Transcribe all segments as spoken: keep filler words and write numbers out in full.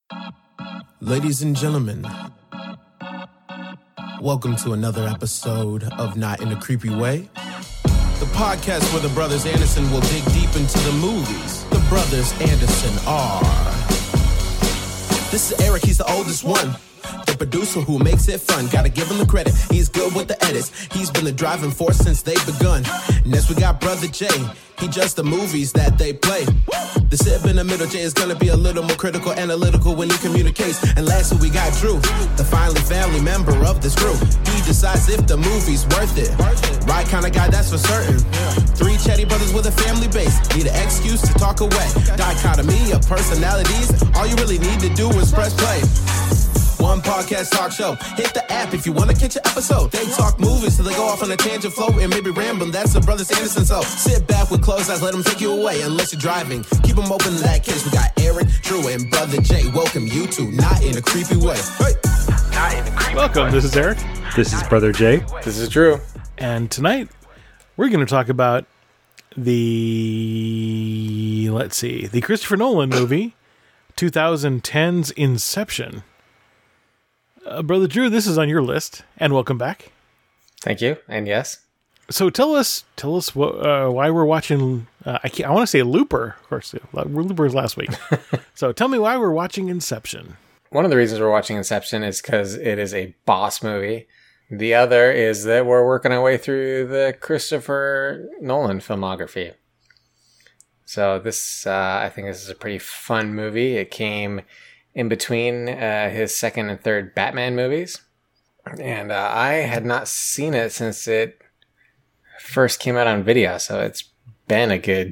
Ladies and gentlemen, welcome to another episode of Not in a Creepy Way, the podcast where the brothers Anderson will dig deep into the movies. The brothers Anderson are... This is Eric, he's the oldest one. The producer who makes it fun. Gotta give him the credit, he's good with the edits. He's been the driving force since they've begun. Next we got Brother Jay, he judged the movies that they play. The sib in the middle, Jay is gonna be a little more critical, analytical when he communicates. And lastly we got Drew, the finally family member of this crew. He decides if the movie's worth it. Right kind of guy, that's for certain. Three chatty brothers with a family base, need an excuse to talk away. Dichotomy of personalities, all you really need to do is press play. One podcast talk show. Hit the app if you want to catch an episode. They talk movies till they go off on a tangent flow and maybe rambling. That's the brothers Anderson. So sit back with closed eyes, let them take you away. Unless you're driving, keep them open in that case. We got Eric, Drew, and Brother Jay. Welcome you to Not in a Creepy Way. Hey. Not in a creepy Welcome. way. This is Eric. This is Brother Jay. This is Drew. And tonight we're going to talk about the, let's see, the Christopher Nolan movie, twenty ten's Inception. Uh, Brother Drew, this is on your list, and welcome back. Thank you, and yes. So tell us, tell us what, uh, why we're watching. Uh, I can't, I want to say Looper, of course. Looper was last week. So tell me why we're watching Inception. One of the reasons we're watching Inception is because it is a boss movie. The other is that we're working our way through the Christopher Nolan filmography. So this, uh, I think, this is a pretty fun movie. It came in between uh, his second and third Batman movies. And uh, I had not seen it since it first came out on video. So it's been a good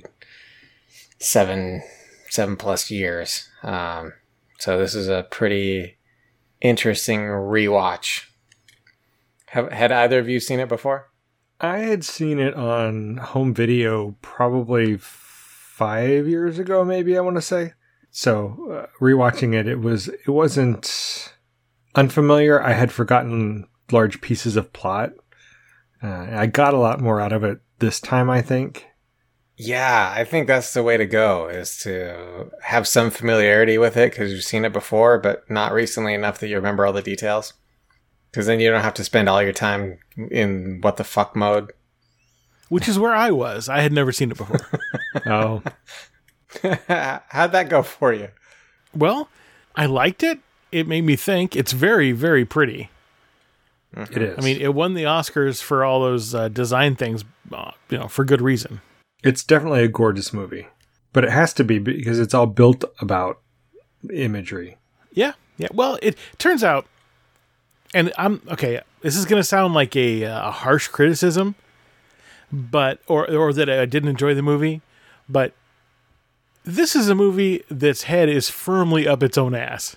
seven, seven plus years. Um, so this is a pretty interesting rewatch. Have, had either of you seen it before? I had seen it on home video probably five years ago, maybe, I want to say. So uh, rewatching it, it was it wasn't unfamiliar. I had forgotten large pieces of plot. Uh, I got a lot more out of it this time, I think. Yeah, I think that's the way to go, is to have some familiarity with it because you've seen it before, but not recently enough that you remember all the details. Because then you don't have to spend all your time in what the fuck mode. Which is where I was. I had never seen it before. Oh. How'd that go for you? Well, I liked it. It made me think. It's very, very pretty. Mm-hmm. It is. I mean, it won the Oscars for all those uh, design things, uh, you know, for good reason. It's definitely a gorgeous movie. But it has to be because it's all built about imagery. Yeah, yeah. Well, it turns out, and I'm, okay, this is going to sound like a, a harsh criticism, but, or, or that I didn't enjoy the movie, but this is a movie that's head is firmly up its own ass.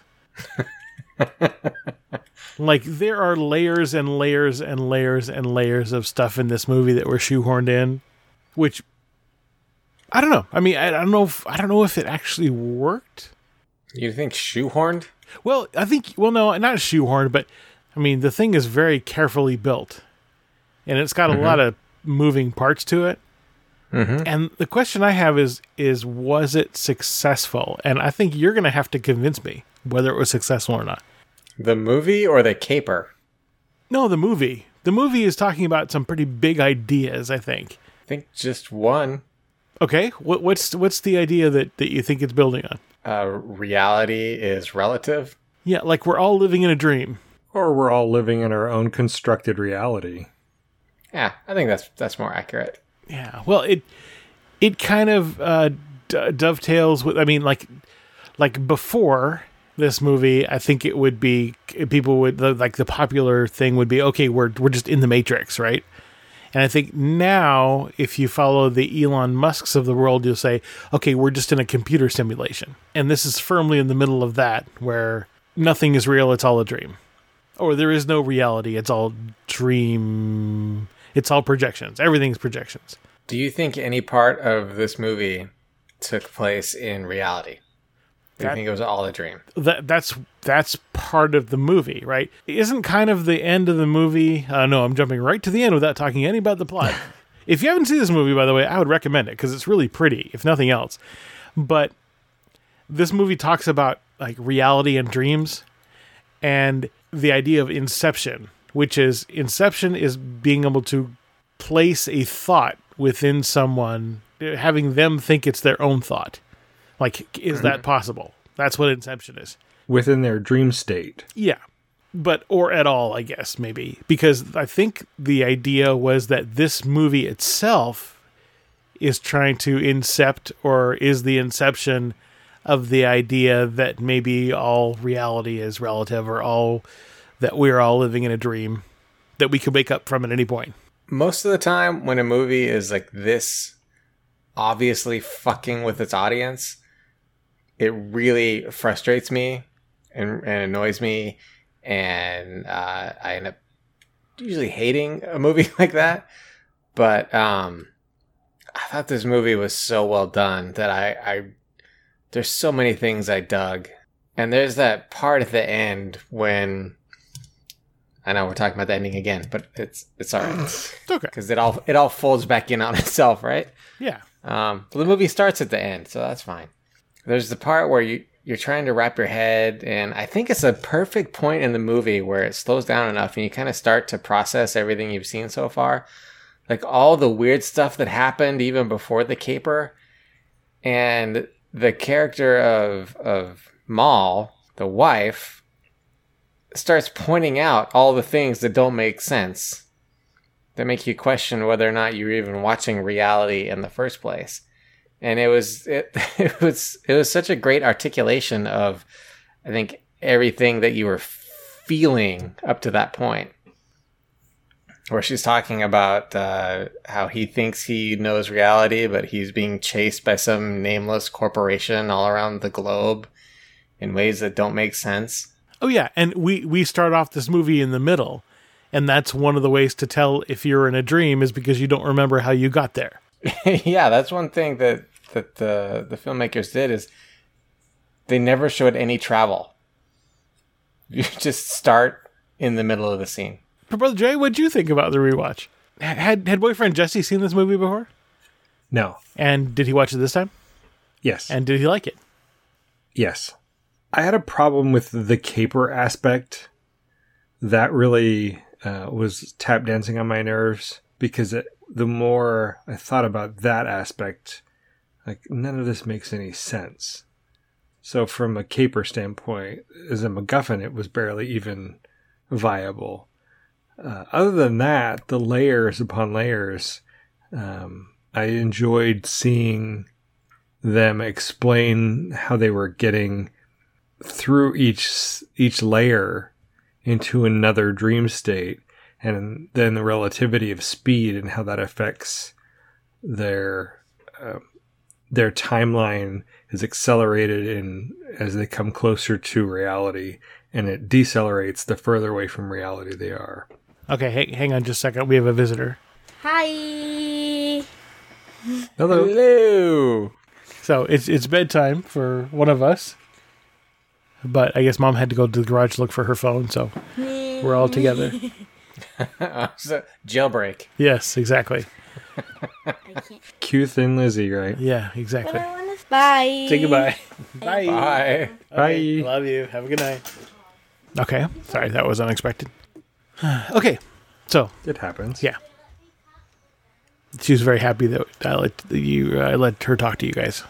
Like, there are layers and layers and layers and layers of stuff in this movie that were shoehorned in, which I don't know. I mean, I, I don't know. If, I don't know if it actually worked. You think shoehorned? Well, I think. Well, no, not shoehorned, but I mean, the thing is very carefully built, and it's got mm-hmm. a lot of moving parts to it. Mm-hmm. And the question I have is, is was it successful? And I think you're going to have to convince me whether it was successful or not. The movie or the caper? No, the movie. The movie is talking about some pretty big ideas, I think. I think just one. Okay, what, what's what's the idea that, that you think it's building on? Uh, reality is relative. Yeah, like we're all living in a dream. Or we're all living in our own constructed reality. Yeah, I think that's that's more accurate. Yeah, well, it it kind of uh, d- dovetails with. I mean, like like before this movie, I think it would be people would like the popular thing would be okay. We're we're just in the Matrix, right? And I think now, if you follow the Elon Musks of the world, you'll say, okay, we're just in a computer simulation, and this is firmly in the middle of that, where nothing is real; it's all a dream, or there is no reality; it's all dream. It's all projections. Everything's projections. Do you think any part of this movie took place in reality? Do you think it was all a dream? That that's that's part of the movie, right? Isn't kind of the end of the movie? Uh, no, I'm jumping right to the end without talking any about the plot. If you haven't seen this movie, by the way, I would recommend it because it's really pretty, if nothing else. But this movie talks about like reality and dreams, and the idea of inception, which is inception is being able to place a thought within someone, having them think it's their own thought. Like, is that possible? That's what inception is. Within their dream state. Yeah. But, or at all, I guess, maybe. Because I think the idea was that this movie itself is trying to incept, or is the inception of the idea that maybe all reality is relative, or all that we're all living in a dream that we could wake up from at any point. Most of the time when a movie is like this obviously fucking with its audience, it really frustrates me and, and annoys me, and uh, I end up usually hating a movie like that. But um, I thought this movie was so well done that I, I there's so many things I dug. And there's that part at the end when, I know we're talking about the ending again, but it's it's all right. It's okay. Because it all, it all folds back in on itself, right? Yeah. Um, but the movie starts at the end, so that's fine. There's the part where you, you're trying to wrap your head, and I think it's a perfect point in the movie where it slows down enough and you kind of start to process everything you've seen so far. Like all the weird stuff that happened even before the caper, and the character of of Mal, the wife, starts pointing out all the things that don't make sense, that make you question whether or not you're even watching reality in the first place. And it was it, it was it was such a great articulation of, I think, everything that you were feeling up to that point. Where she's talking about uh, how he thinks he knows reality, but he's being chased by some nameless corporation all around the globe in ways that don't make sense. Oh, yeah. And we, we start off this movie in the middle, and that's one of the ways to tell if you're in a dream is because you don't remember how you got there. Yeah, that's one thing that, that the, the filmmakers did is they never showed any travel. You just start in the middle of the scene. But Brother Jay, what'd you think about the rewatch? Had had boyfriend Jesse seen this movie before? No. And did he watch it this time? Yes. And did he like it? Yes. I had a problem with the caper aspect. That really uh, was tap dancing on my nerves, because it, the more I thought about that aspect, like, none of this makes any sense. So from a caper standpoint, as a MacGuffin, it was barely even viable. Uh, other than that, the layers upon layers, um, I enjoyed seeing them explain how they were getting through each each layer into another dream state, and then the relativity of speed and how that affects their uh, their timeline is accelerated in as they come closer to reality, and it decelerates the further away from reality they are. Okay, hang, hang on just a second. We have a visitor. Hi. Hello. Hello. So it's it's bedtime for one of us. But I guess Mom had to go to the garage to look for her phone, so we're all together. So, jailbreak. Yes, exactly. Cue Thin Lizzy, right? Yeah, exactly. Bye. Say goodbye. Bye. Bye. Okay, Bye. love you. Have a good night. Okay. Sorry, that was unexpected. Okay. So, It happens. yeah. She was very happy that I let you I let her talk to you guys.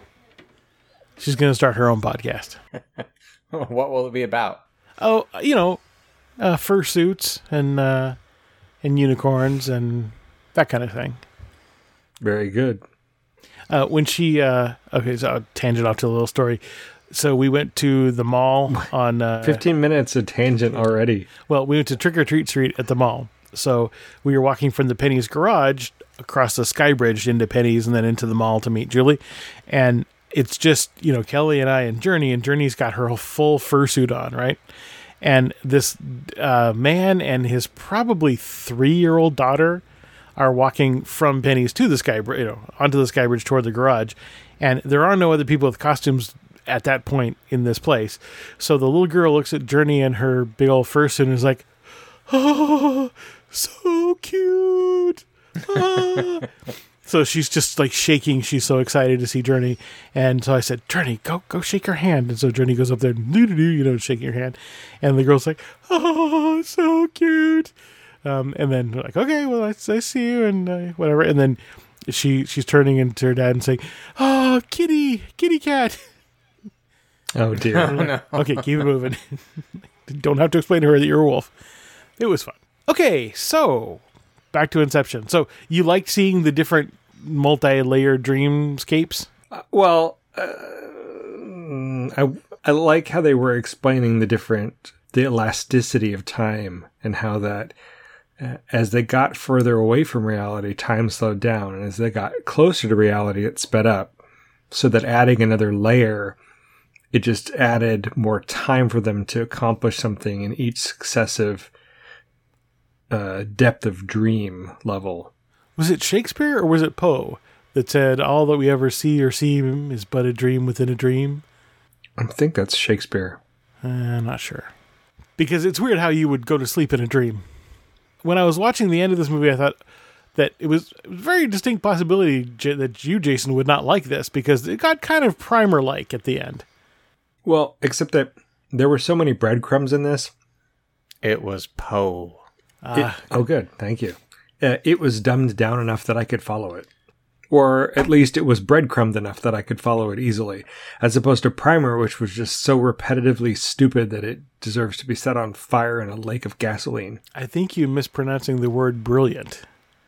She's going to start her own podcast. What will it be about? Oh, you know, uh, fursuits and uh, and unicorns and that kind of thing. Very good. Uh, when she, uh, okay, so I'll tangent off to a little story. So we went to the mall on... Uh, fifteen minutes of tangent already. Well, we went to Trick or Treat Street at the mall. So we were walking from the Penny's garage across the Sky Bridge into Penny's and then into the mall to meet Julie. And it's just, you know, Kelly and I and Journey, and Journey's got her full fursuit on, right? And this uh, man and his probably three-year-old daughter are walking from Penny's to the Sky Bridge, you know, onto the Sky Bridge toward the garage. And there are no other people with costumes at that point in this place. So the little girl looks at Journey and her big old fursuit and is like, oh, so cute. Ah. So she's just like shaking. She's so excited to see Journey. And so I said, Journey, go go shake her hand. And so Journey goes up there, you know, shaking her hand. And the girl's like, oh, so cute. Um, and then like, okay, well, I, I see you and uh, whatever. And then she she's turning into her dad and saying, oh, kitty, kitty cat. Oh, dear. Oh, no. Okay, keep it moving. Don't have to explain to her that you're a wolf. It was fun. Okay, so back to Inception. So you liked seeing the different multi-layered dreamscapes? Uh, well, uh, I I like how they were explaining the different the elasticity of time and how that uh, as they got further away from reality, time slowed down, and as they got closer to reality, it sped up. So that adding another layer, it just added more time for them to accomplish something in each successive uh, depth of dream level. Was it Shakespeare or was it Poe that said, all that we ever see or seem is but a dream within a dream? I think that's Shakespeare. Uh, I'm not sure. Because it's weird how you would go to sleep in a dream. When I was watching the end of this movie, I thought that it was a very distinct possibility J- that you, Jason, would not like this because it got kind of Primer-like at the end. Well, except that there were so many breadcrumbs in this. It was Poe. It, oh, good. Thank you. Uh, it was dumbed down enough that I could follow it. Or at least it was breadcrumbed enough that I could follow it easily. As opposed to Primer, which was just so repetitively stupid that it deserves to be set on fire in a lake of gasoline. I think you're mispronouncing the word brilliant.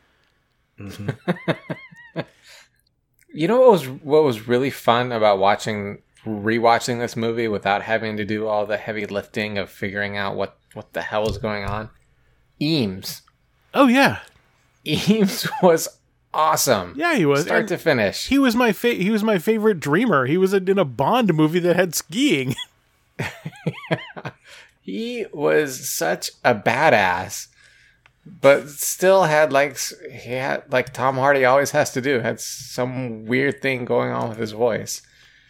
Mm-hmm. You know what was what was really fun about watching rewatching this movie without having to do all the heavy lifting of figuring out what, what the hell is going on? Eames. Oh, yeah. Eames was awesome. Yeah, he was. Start And to finish. He was my fa- he was my favorite dreamer. He was in a Bond movie that had skiing. He was such a badass, but still had like he had like Tom Hardy always has to do, had some weird thing going on with his voice.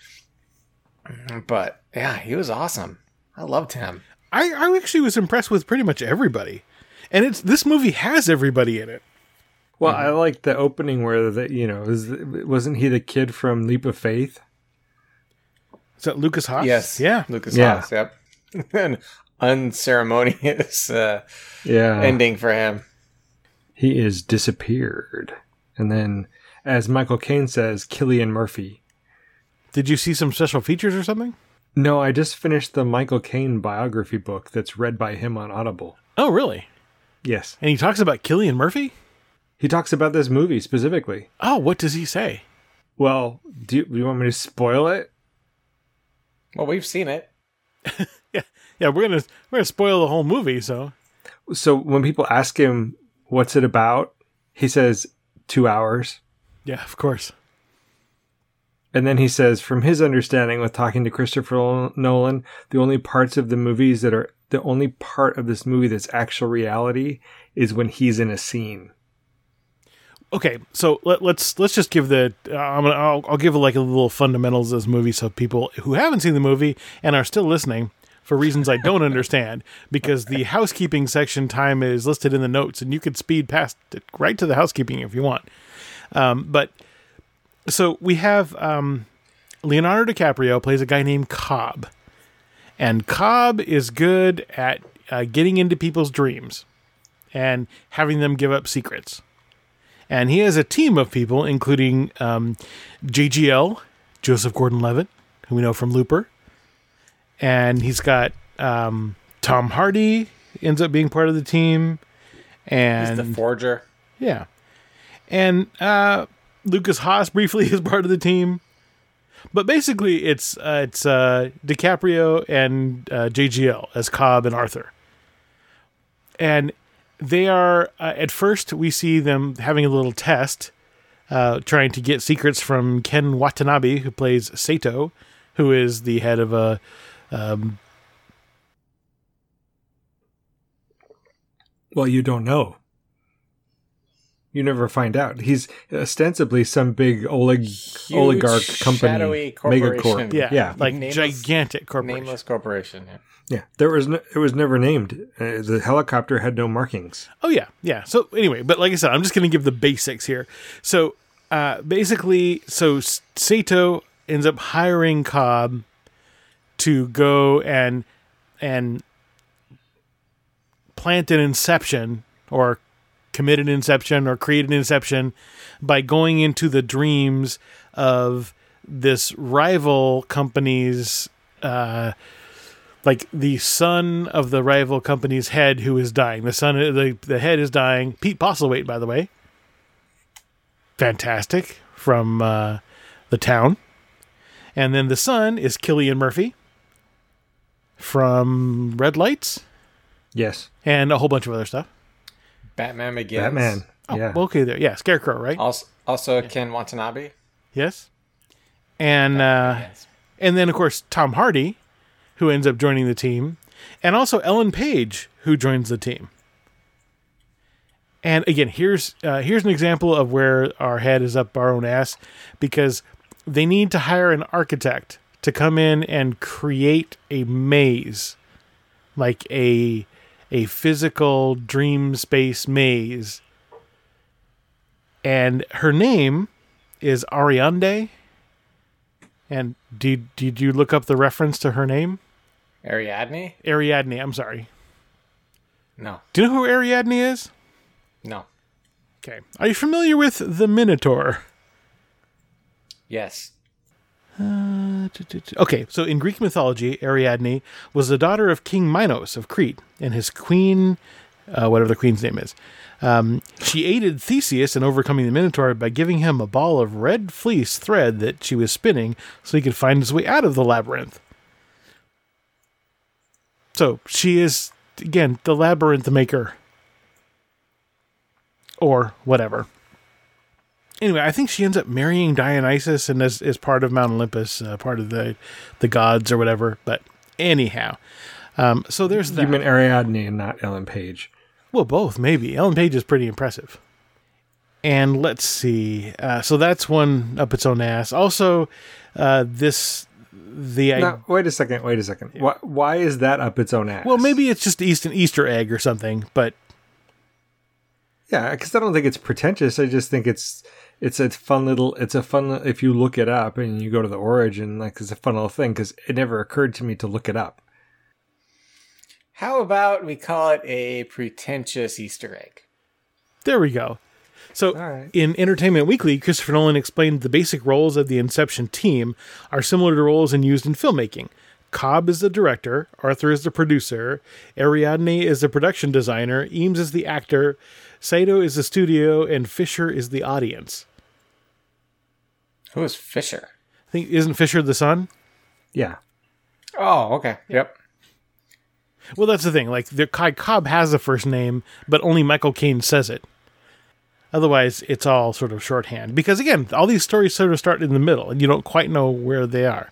But yeah, he was awesome. I loved him. I, I actually was impressed with pretty much everybody. And it's this movie has everybody in it. Well, mm-hmm. I like the opening where, the, you know, was, wasn't he the kid from Leap of Faith? Is that Lucas Haas? Yes. Yeah. Lucas yeah. Haas, yep. An unceremonious uh, yeah. ending for him. He is disappeared. And then, as Michael Caine says, Cillian Murphy. Did you see some special features or something? No, I just finished the Michael Caine biography book that's read by him on Audible. Oh, really? Yes. And he talks about Cillian Murphy? He talks about this movie specifically. Oh, what does he say? Well, do you, do you want me to spoil it? Well, we've seen it. yeah, yeah. We're gonna we're gonna spoil the whole movie. So, so when people ask him what's it about, he says two hours. Yeah, of course. And then he says, from his understanding with talking to Christopher Nolan, the only parts of the movies that are the only part of this movie that's actual reality is when he's in a scene. Okay, so let, let's let's just give the uh, I'm gonna I'll, I'll give like a little fundamentals of this movie so people who haven't seen the movie and are still listening for reasons I don't understand, because the housekeeping section time is listed in the notes and you could speed past it right to the housekeeping if you want. Um, but so we have um, Leonardo DiCaprio plays a guy named Cobb, and Cobb is good at uh, getting into people's dreams and having them give up secrets. And he has a team of people, including um, J G L, Joseph Gordon-Levitt, who we know from Looper. And he's got um, Tom Hardy ends up being part of the team. And He's the forger. Yeah. And uh, Lucas Haas briefly is part of the team. But basically, it's uh, it's uh, DiCaprio and uh, J G L as Cobb and Arthur. And they are, uh, at first, we see them having a little test, uh, trying to get secrets from Ken Watanabe, who plays Sato, who is the head of a... Um, well, you don't know. You never find out. He's ostensibly some big olig- Huge, oligarch company, shadowy corporation. megacorp. yeah, yeah, like Nameless- gigantic corporation. Nameless corporation. Yeah. yeah. There was no, it was never named. Uh, the helicopter had no markings. Oh, yeah, yeah. So, anyway, but like I said, I'm just going to give the basics here. So, uh, basically, so S- Sato ends up hiring Cobb to go and and plant an inception or commit an inception or create an inception by going into the dreams of this rival company's uh, like the son of the rival company's head who is dying. The son, the the head is dying. Pete Postlethwaite, by the way, fantastic from uh, The Town, and then the son is Cillian Murphy from Red Lights, Yes. and a whole bunch of other stuff. Batman Begins. Batman. Oh, Yeah. okay, there, yeah, Scarecrow, right? Also, also Ken Watanabe. Yes, and uh, Begins. and then of course Tom Hardy, who ends up joining the team, and also Ellen Page, who joins the team. And again, here's uh, here's an example of where our head is up our own ass, because they need to hire an architect to come in and create a maze, like a a physical dream space maze. And her name is Ariande. And did did you look up the reference to her name? Ariadne? Ariadne, I'm sorry. No. Do you know who Ariadne is? No. Okay. Are you familiar with the Minotaur? Yes. Okay, so in Greek mythology, Ariadne was the daughter of King Minos of Crete and his queen, uh, whatever the queen's name is. Um, she aided Theseus in overcoming the Minotaur by giving him a ball of red fleece thread that she was spinning so he could find his way out of the labyrinth. So she is, again, the labyrinth maker. Or whatever. Anyway, I think she ends up marrying Dionysus and is, is part of Mount Olympus, uh, part of the the gods or whatever. But anyhow, um, so there's that. You meant Ariadne and not Ellen Page. Well, both, maybe. Ellen Page is pretty impressive. And let's see. Uh, so that's one up its own ass. Also, uh, this... the I- Now, wait a second, wait a second. Why, why is that up its own ass? Well, maybe it's just East, an Easter egg or something, but... Yeah, because I don't think it's pretentious. I just think it's it's a fun little. It's a fun if you look it up and you go to the origin, like it's a fun little thing. Because it never occurred to me to look it up. How about we call it a pretentious Easter egg? There we go. So, All right. in Entertainment Weekly, Christopher Nolan explained the basic roles of the Inception team are similar to roles in used in filmmaking. Cobb is the director, Arthur is the producer, Ariadne is the production designer, Eames is the actor, Saito is the studio, and Fisher is the audience. Who is Fisher? I think, isn't Fisher the son? Yeah. Oh, okay. Yep. Well, that's the thing. Like, the Kai Cobb has a first name, but only Michael Caine says it. Otherwise, it's all sort of shorthand. Because, again, all these stories sort of start in the middle, and you don't quite know where they are.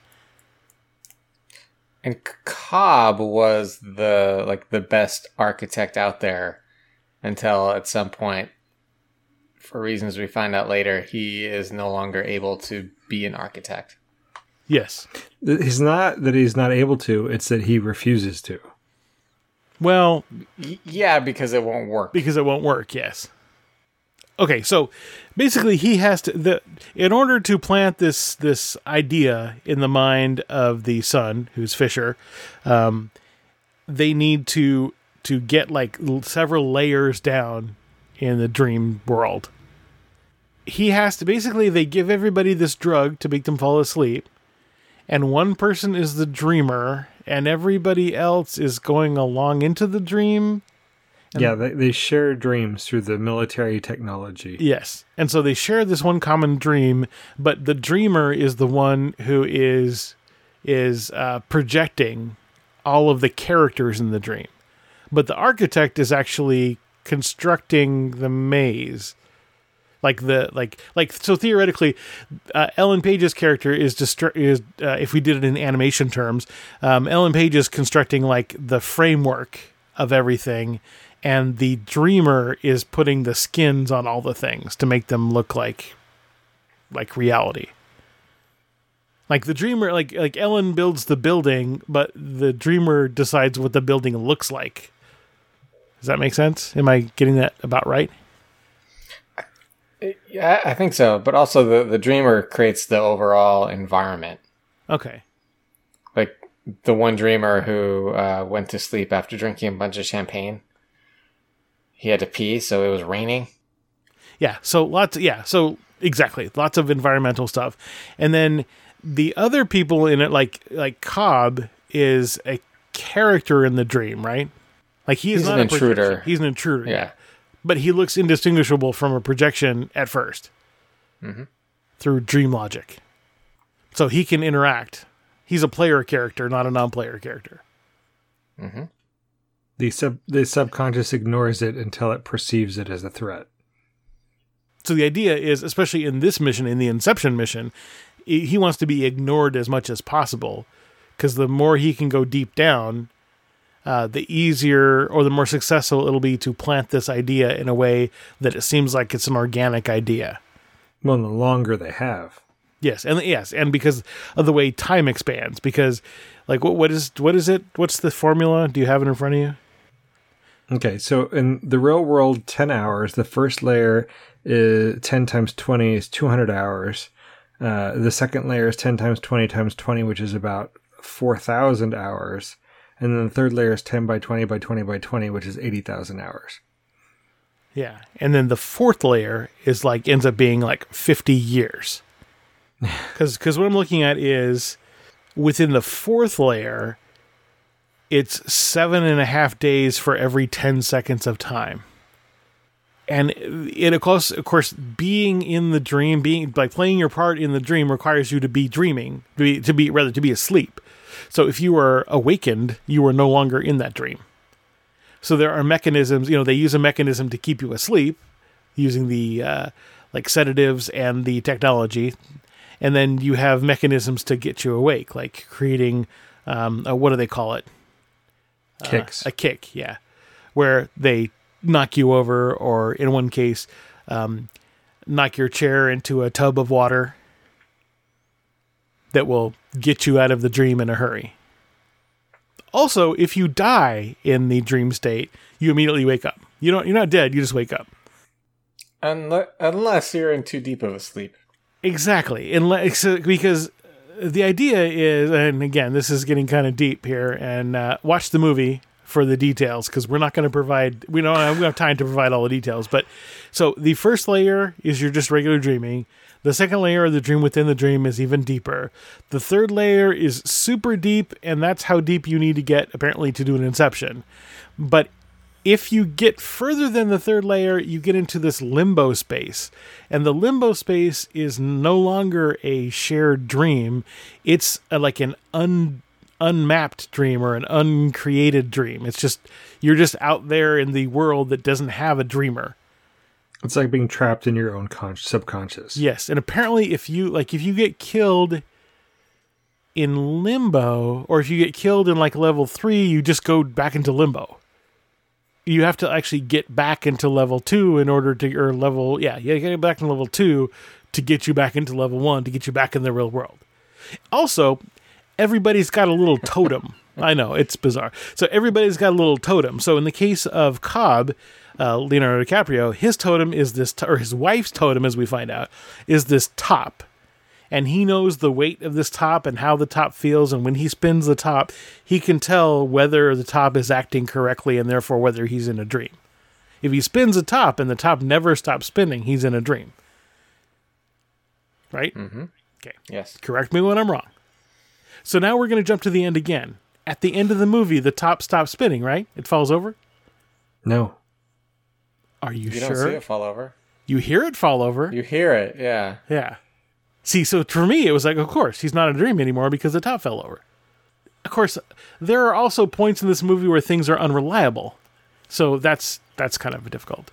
And Cobb was the like the best architect out there until at some point, for reasons we find out later, he is no longer able to be an architect. Yes. It's not that he's not able to, it's that he refuses to. Well, Y- yeah, because it won't work. because it won't work, yes. Okay, so basically he has to the in order to plant this this idea in the mind of the son, who's Fisher, um, they need to to get like l- several layers down in the dream world. He has to basically they give everybody this drug to make them fall asleep, and one person is the dreamer, and everybody else is going along into the dream. Yeah, they, they share dreams through the military technology. Yes. And so they share this one common dream, but the dreamer is the one who is is uh, projecting all of the characters in the dream. But the architect is actually constructing the maze. Like the like like so theoretically, uh, Ellen Page's character is distru- is uh, if we did it in animation terms, um, Ellen Page is constructing like the framework of everything. And the dreamer is putting the skins on all the things to make them look like like reality. Like the dreamer, like like Ellen builds the building, but the dreamer decides what the building looks like. Does that make sense? Am I getting that about right? Yeah, I think so. But also, the the dreamer creates the overall environment. Okay. Like the one dreamer who uh, went to sleep after drinking a bunch of champagne. He had to pee, so it was raining. Yeah. So lots. Yeah. So exactly, lots of environmental stuff, and then the other people in it, like like Cobb, is a character in the dream, right? Like he is He's not an a projection. intruder. He's an intruder. Yeah. But he looks indistinguishable from a projection at first Mm-hmm. through dream logic. So he can interact. He's a player character, not a non-player character. Mm-hmm. The sub the subconscious ignores it until it perceives it as a threat. So the idea is, especially in this mission, in the Inception mission, he he wants to be ignored as much as possible, because the more he can go deep down, uh, the easier or the more successful it'll be to plant this idea in a way that it seems like it's an organic idea. Well, the longer they have. Yes, and yes, and because of the way time expands, because like what what is what is it? What's the formula? Do you have it in front of you? Okay, so in the real world, ten hours. The first layer is ten times twenty is two hundred hours. Uh, the second layer is ten times twenty times twenty, which is about four thousand hours. And then the third layer is ten by twenty by twenty by twenty, which is eighty thousand hours. Yeah, and then the fourth layer is like ends up being like fifty years. Because because what I'm looking at is within the fourth layer, it's seven and a half days for every ten seconds of time. And it, of course, of course, being in the dream, being like playing your part in the dream requires you to be dreaming, to be, to be rather to be asleep. So if you were awakened, you were no longer in that dream. So there are mechanisms, you know, they use a mechanism to keep you asleep using the uh, like sedatives and the technology. And then you have mechanisms to get you awake, like creating, um, a, what do they call it? Kicks. Uh, a kick, yeah. Where they knock you over, or in one case, um, knock your chair into a tub of water that will get you out of the dream in a hurry. Also, if you die in the dream state, you immediately wake up. You don't, you're not dead, you just wake up. Unless, unless you're in too deep of a sleep. Exactly. Unless, because the idea is, and again, this is getting kind of deep here, and uh, watch the movie for the details, because we're not going to provide, we don't have, we don't have time to provide all the details. But so the first layer is you're just regular dreaming. The second layer of the dream within the dream is even deeper. The third layer is super deep, and that's how deep you need to get, apparently, to do an inception. But if you get further than the third layer, you get into this limbo space. And the limbo space is no longer a shared dream. It's a, like an un, unmapped dream or an uncreated dream. It's just, you're just out there in the world that doesn't have a dreamer. It's like being trapped in your own con- subconscious. Yes, and apparently if you like if you get killed in limbo, or if you get killed in like level three, you just go back into limbo. You have to actually get back into level two in order to, or level, yeah, you get back to level two to get you back into level one, to get you back in the real world. Also, everybody's got a little totem. I know, it's bizarre. So everybody's got a little totem. So in the case of Cobb, uh, Leonardo DiCaprio, his totem is this, t- or his wife's totem, as we find out, is this top. And he knows the weight of this top and how the top feels. And when he spins the top, he can tell whether the top is acting correctly and therefore whether he's in a dream. If he spins the top and the top never stops spinning, he's in a dream. Right? Mm-hmm. Okay. Yes. Correct me when I'm wrong. So now we're going to jump to the end again. At the end of the movie, the top stops spinning, right? It falls over? No. Are you, You sure? don't see it fall over. You hear it fall over. You hear it, yeah. Yeah. See, so for me, it was like, of course, he's not a dream anymore because the top fell over. Of course, there are also points in this movie where things are unreliable. So that's that's kind of difficult.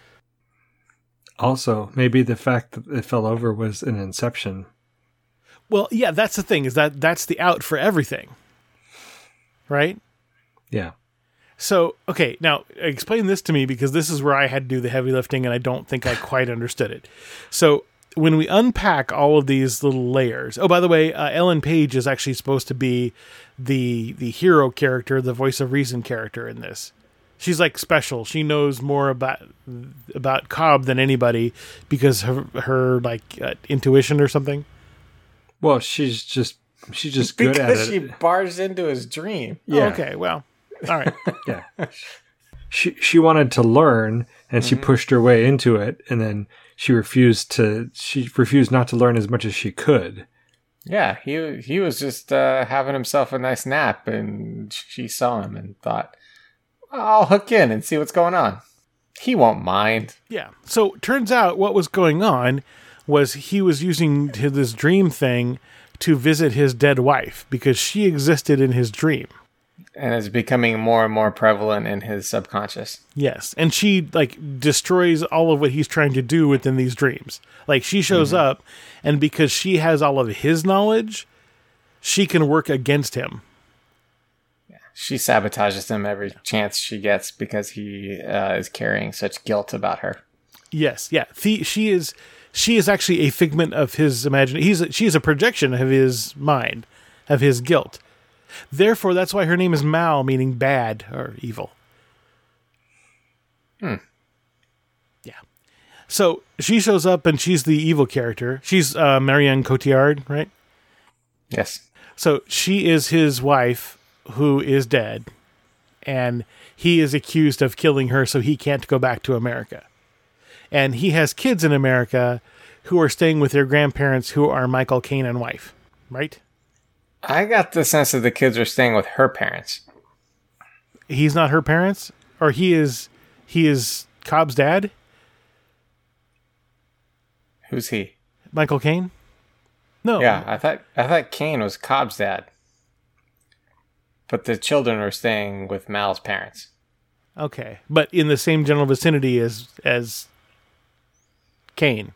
Also, maybe the fact that it fell over was an inception. Well, yeah, that's the thing, is that that's the out for everything. Right? Yeah. So, okay, now explain this to me, because this is where I had to do the heavy lifting and I don't think I quite understood it. So, when we unpack all of these little layers, oh, by the way, uh, Ellen Page is actually supposed to be the the hero character, the voice of reason character in this. she's like special. She knows more about about Cobb than anybody because her her like uh, intuition or something. Well, she's just she's just good at Because it. she barged into his dream. Yeah. Oh, okay, well, all right. Yeah. She she wanted to learn and she pushed her way into it, and then she refused to she refused not to learn as much as she could. Yeah, he he was just uh, having himself a nice nap, and she saw him and thought, I'll hook in and see what's going on. He won't mind. Yeah. So turns out what was going on was he was using this dream thing to visit his dead wife because she existed in his dream. And it's becoming more and more prevalent in his subconscious. Yes. And she like destroys all of what he's trying to do within these dreams. Like she shows mm-hmm. up, and because she has all of his knowledge, she can work against him. Yeah. She sabotages him every chance she gets because he uh, is carrying such guilt about her. Yes. Yeah. The, she is she is actually a figment of his imagination. He's a, she is a projection of his mind, of his guilt. Therefore, that's why her name is Mal, meaning bad or evil. Hmm. Yeah. So she shows up and she's the evil character. She's uh, Marianne Cotillard, right? Yes. So she is his wife who is dead, and he is accused of killing her so he can't go back to America. And he has kids in America who are staying with their grandparents who are Michael Caine and wife, right? I got the sense that the kids are staying with her parents. He's not her parents? Or he is he is Cobb's dad? Who's he? Michael Caine? No. Yeah, I thought I thought Caine was Cobb's dad. But the children are staying with Mal's parents. Okay. But in the same general vicinity as as Caine.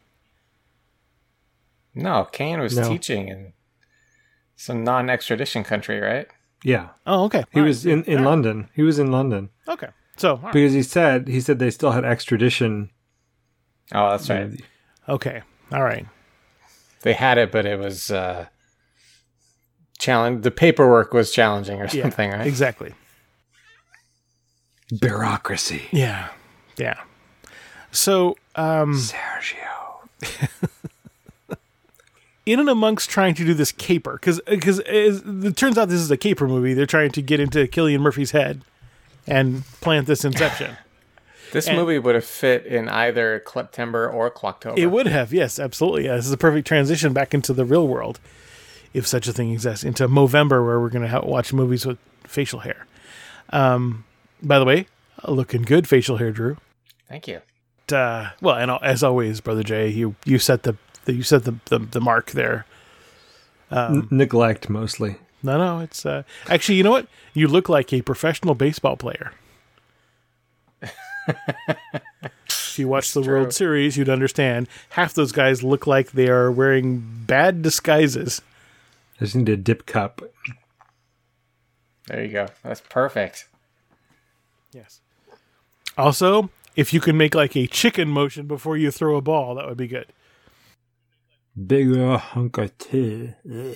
No, Caine was No. teaching in some non-extradition country, right? Yeah. Oh, okay. He All was right. in, in All right. London. He was in London. Okay. So, all right. Because he said he said they still had extradition. Oh, that's right. Okay. All right. They had it, but it was uh, challenge. The paperwork was challenging or Yeah, something, right? Exactly. Bureaucracy. Yeah. Yeah. So, um, Sergio. in and amongst trying to do this caper, because because it turns out this is a caper movie. They're trying to get into Cillian Murphy's head and plant this inception. This And- movie would have fit in either September or Clocktober. It would have, yes, absolutely. Yeah, this is a perfect transition back into the real world, if such a thing exists, into Movember, where we're going to ha- watch movies with facial hair. Um, by the way, looking good facial hair, Drew. Thank you. Uh, well, and as always, Brother Jay, you you set the, the you set the, the the mark there. N- neglect mostly. No, no, it's uh, actually, you know what? You look like a professional baseball player. If you watch the true. World Series, you'd understand. Half those guys look like they are wearing bad disguises. I just need a dip cup. There you go. That's perfect. Yes. Also, if you can make like a chicken motion before you throw a ball, that would be good. Bigger hunk of tea.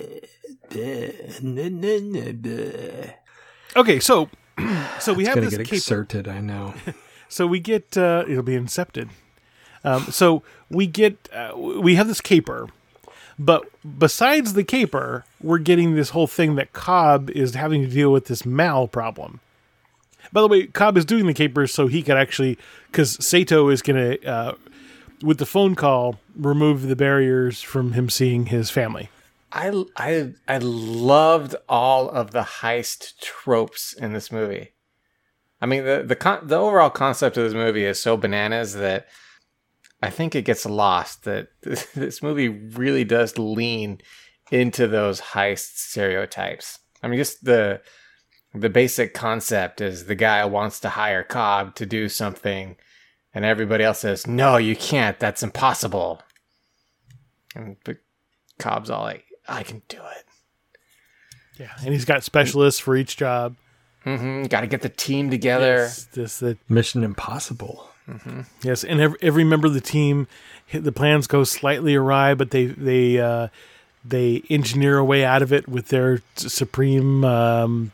Okay, so so we have Gonna this get caper. excerpted, I know. So we get uh, it'll be incepted. Um, so we get uh, we have this caper, but besides the caper, we're getting this whole thing that Cobb is having to deal with this Mal problem. By the way, Cobb is doing the caper so he could actually, because Sato is going to, uh, with the phone call, remove the barriers from him seeing his family. I, I, I loved all of the heist tropes in this movie. I mean, the the con- the overall concept of this movie is so bananas that I think it gets lost. That this, this movie really does lean into those heist stereotypes. I mean, just the the basic concept is the guy wants to hire Cobb to do something, and everybody else says, "No, you can't. That's impossible." And but Cobb's all like, "I can do it." Yeah, and he's got specialists for each job. Mm-hmm. Got to get the team together. Yes, this, that, Mission Impossible. yes, and every, every member of the team, the plans go slightly awry, but they they uh, they engineer a way out of it with their supreme um,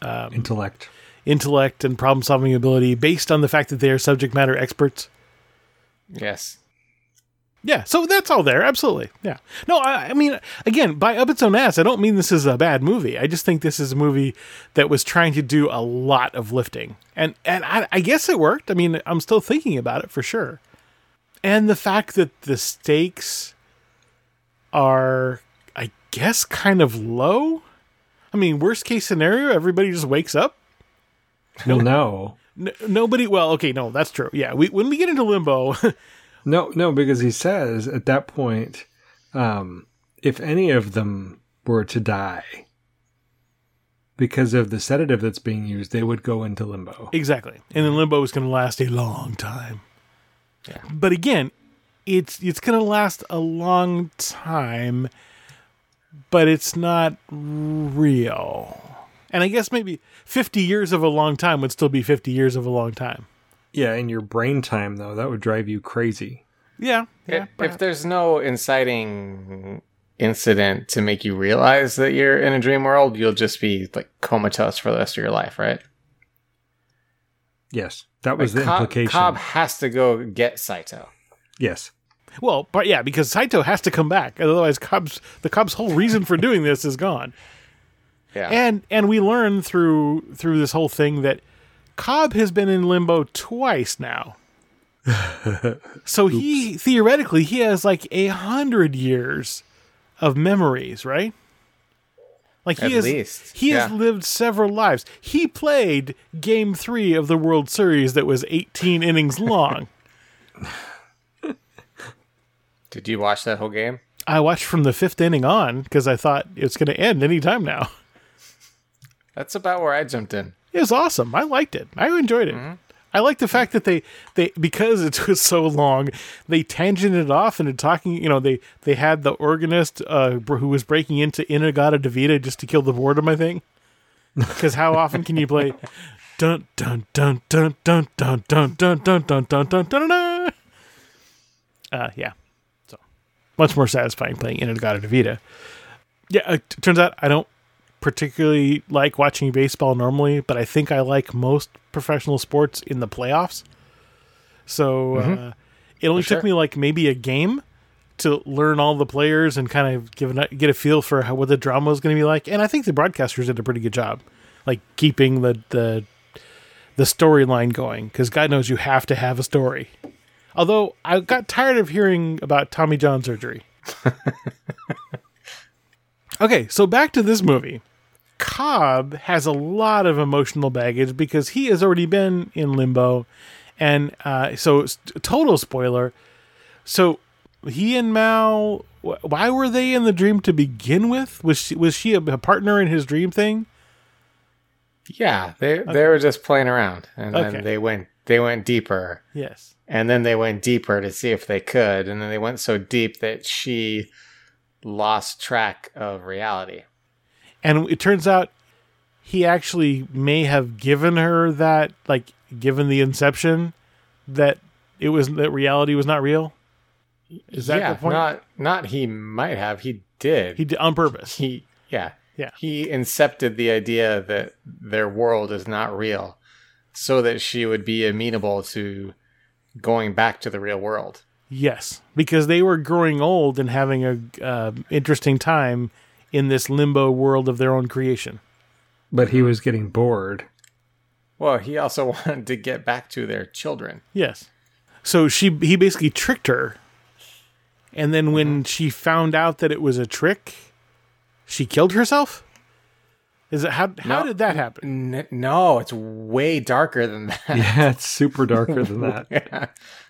um, Intellect. intellect and problem solving ability based on the fact that they are subject matter experts. Yes. Yeah, so that's all there. Absolutely. Yeah. No, I, I mean, again, by up its own ass, I don't mean this is a bad movie. I just think this is a movie that was trying to do a lot of lifting. And and I, I guess it worked. I mean, I'm still thinking about it for sure. And the fact that the stakes are, I guess, kind of low. I mean, worst case scenario, everybody just wakes up. Well, no. N- nobody, well, okay, no, that's true. Yeah, we, when we get into limbo... No, no, because he says at that point, um, if any of them were to die because of the sedative that's being used, they would go into limbo. Exactly. And then limbo is going to last a long time. Yeah. But again, it's it's going to last a long time, but it's not real. And I guess maybe fifty years of a long time would still be fifty years of a long time. Yeah, in your brain time, though, that would drive you crazy. Yeah. yeah If, if there's no inciting incident to make you realize that you're in a dream world, you'll just be like comatose for the rest of your life, right? Yes, that was Like, the Cobb, implication. Cobb has to go get Saito. Yes. Well, but yeah, because Saito has to come back. Otherwise, Cobb's, the Cobb's whole reason for doing this is gone. Yeah. And and we learn through through this whole thing that Cobb has been in limbo twice now. So he, theoretically, he has like a hundred years of memories, right? Like he At has, least, he has yeah. lived several lives. He played game three of the World Series that was eighteen innings long. Did you watch that whole game? I watched from the fifth inning on because I thought it's going to end anytime now. That's about where I jumped in. It was awesome. I liked it. I enjoyed it. Mm-hmm. I like the fact that they, they because it was so long, they tangented off into talking. You know, they, they had the organist uh, who was breaking into Inagata Devita just to kill the boredom, I think. Because how often can you play dun dun dun dun dun dun dun dun dun dun dun dun dun dun? Uh, yeah. So much more satisfying playing Inagata Devita. Yeah, it turns out I don't particularly like watching baseball normally, but I think I like most professional sports in the playoffs. So Mm-hmm. uh, it only For took sure. me like maybe a game to learn all the players and kind of give a, get a feel for how, what the drama was going to be like. And I think the broadcasters did a pretty good job, like keeping the the, the storyline going, because God knows you have to have a story. Although I got tired of hearing about Tommy John surgery. Okay, so back to this movie. Cobb has a lot of emotional baggage because he has already been in limbo. And uh, so, total spoiler. So, he and Mal, wh- why were they in the dream to begin with? Was she, was she a, a partner in his dream thing? Yeah, they they were just playing around, and Okay. then they went they went deeper, Yes. and then they went deeper to see if they could, and then they went so deep that she lost track of reality. And it turns out he actually may have given her that, like, given the inception that it was, that reality was not real. Is that yeah, the point? not not he might have, he did. He did on purpose. He yeah. Yeah. He incepted the idea that their world is not real so that she would be amenable to going back to the real world. Yes, because they were growing old and having a uh, interesting time in this limbo world of their own creation. But he was getting bored. Well, he also wanted to get back to their children. Yes. So she he basically tricked her. And then when she found out that it was a trick, she killed herself? Is it how how No. did that happen? N- no, it's way darker than that. Yeah, it's super darker than that. Yeah.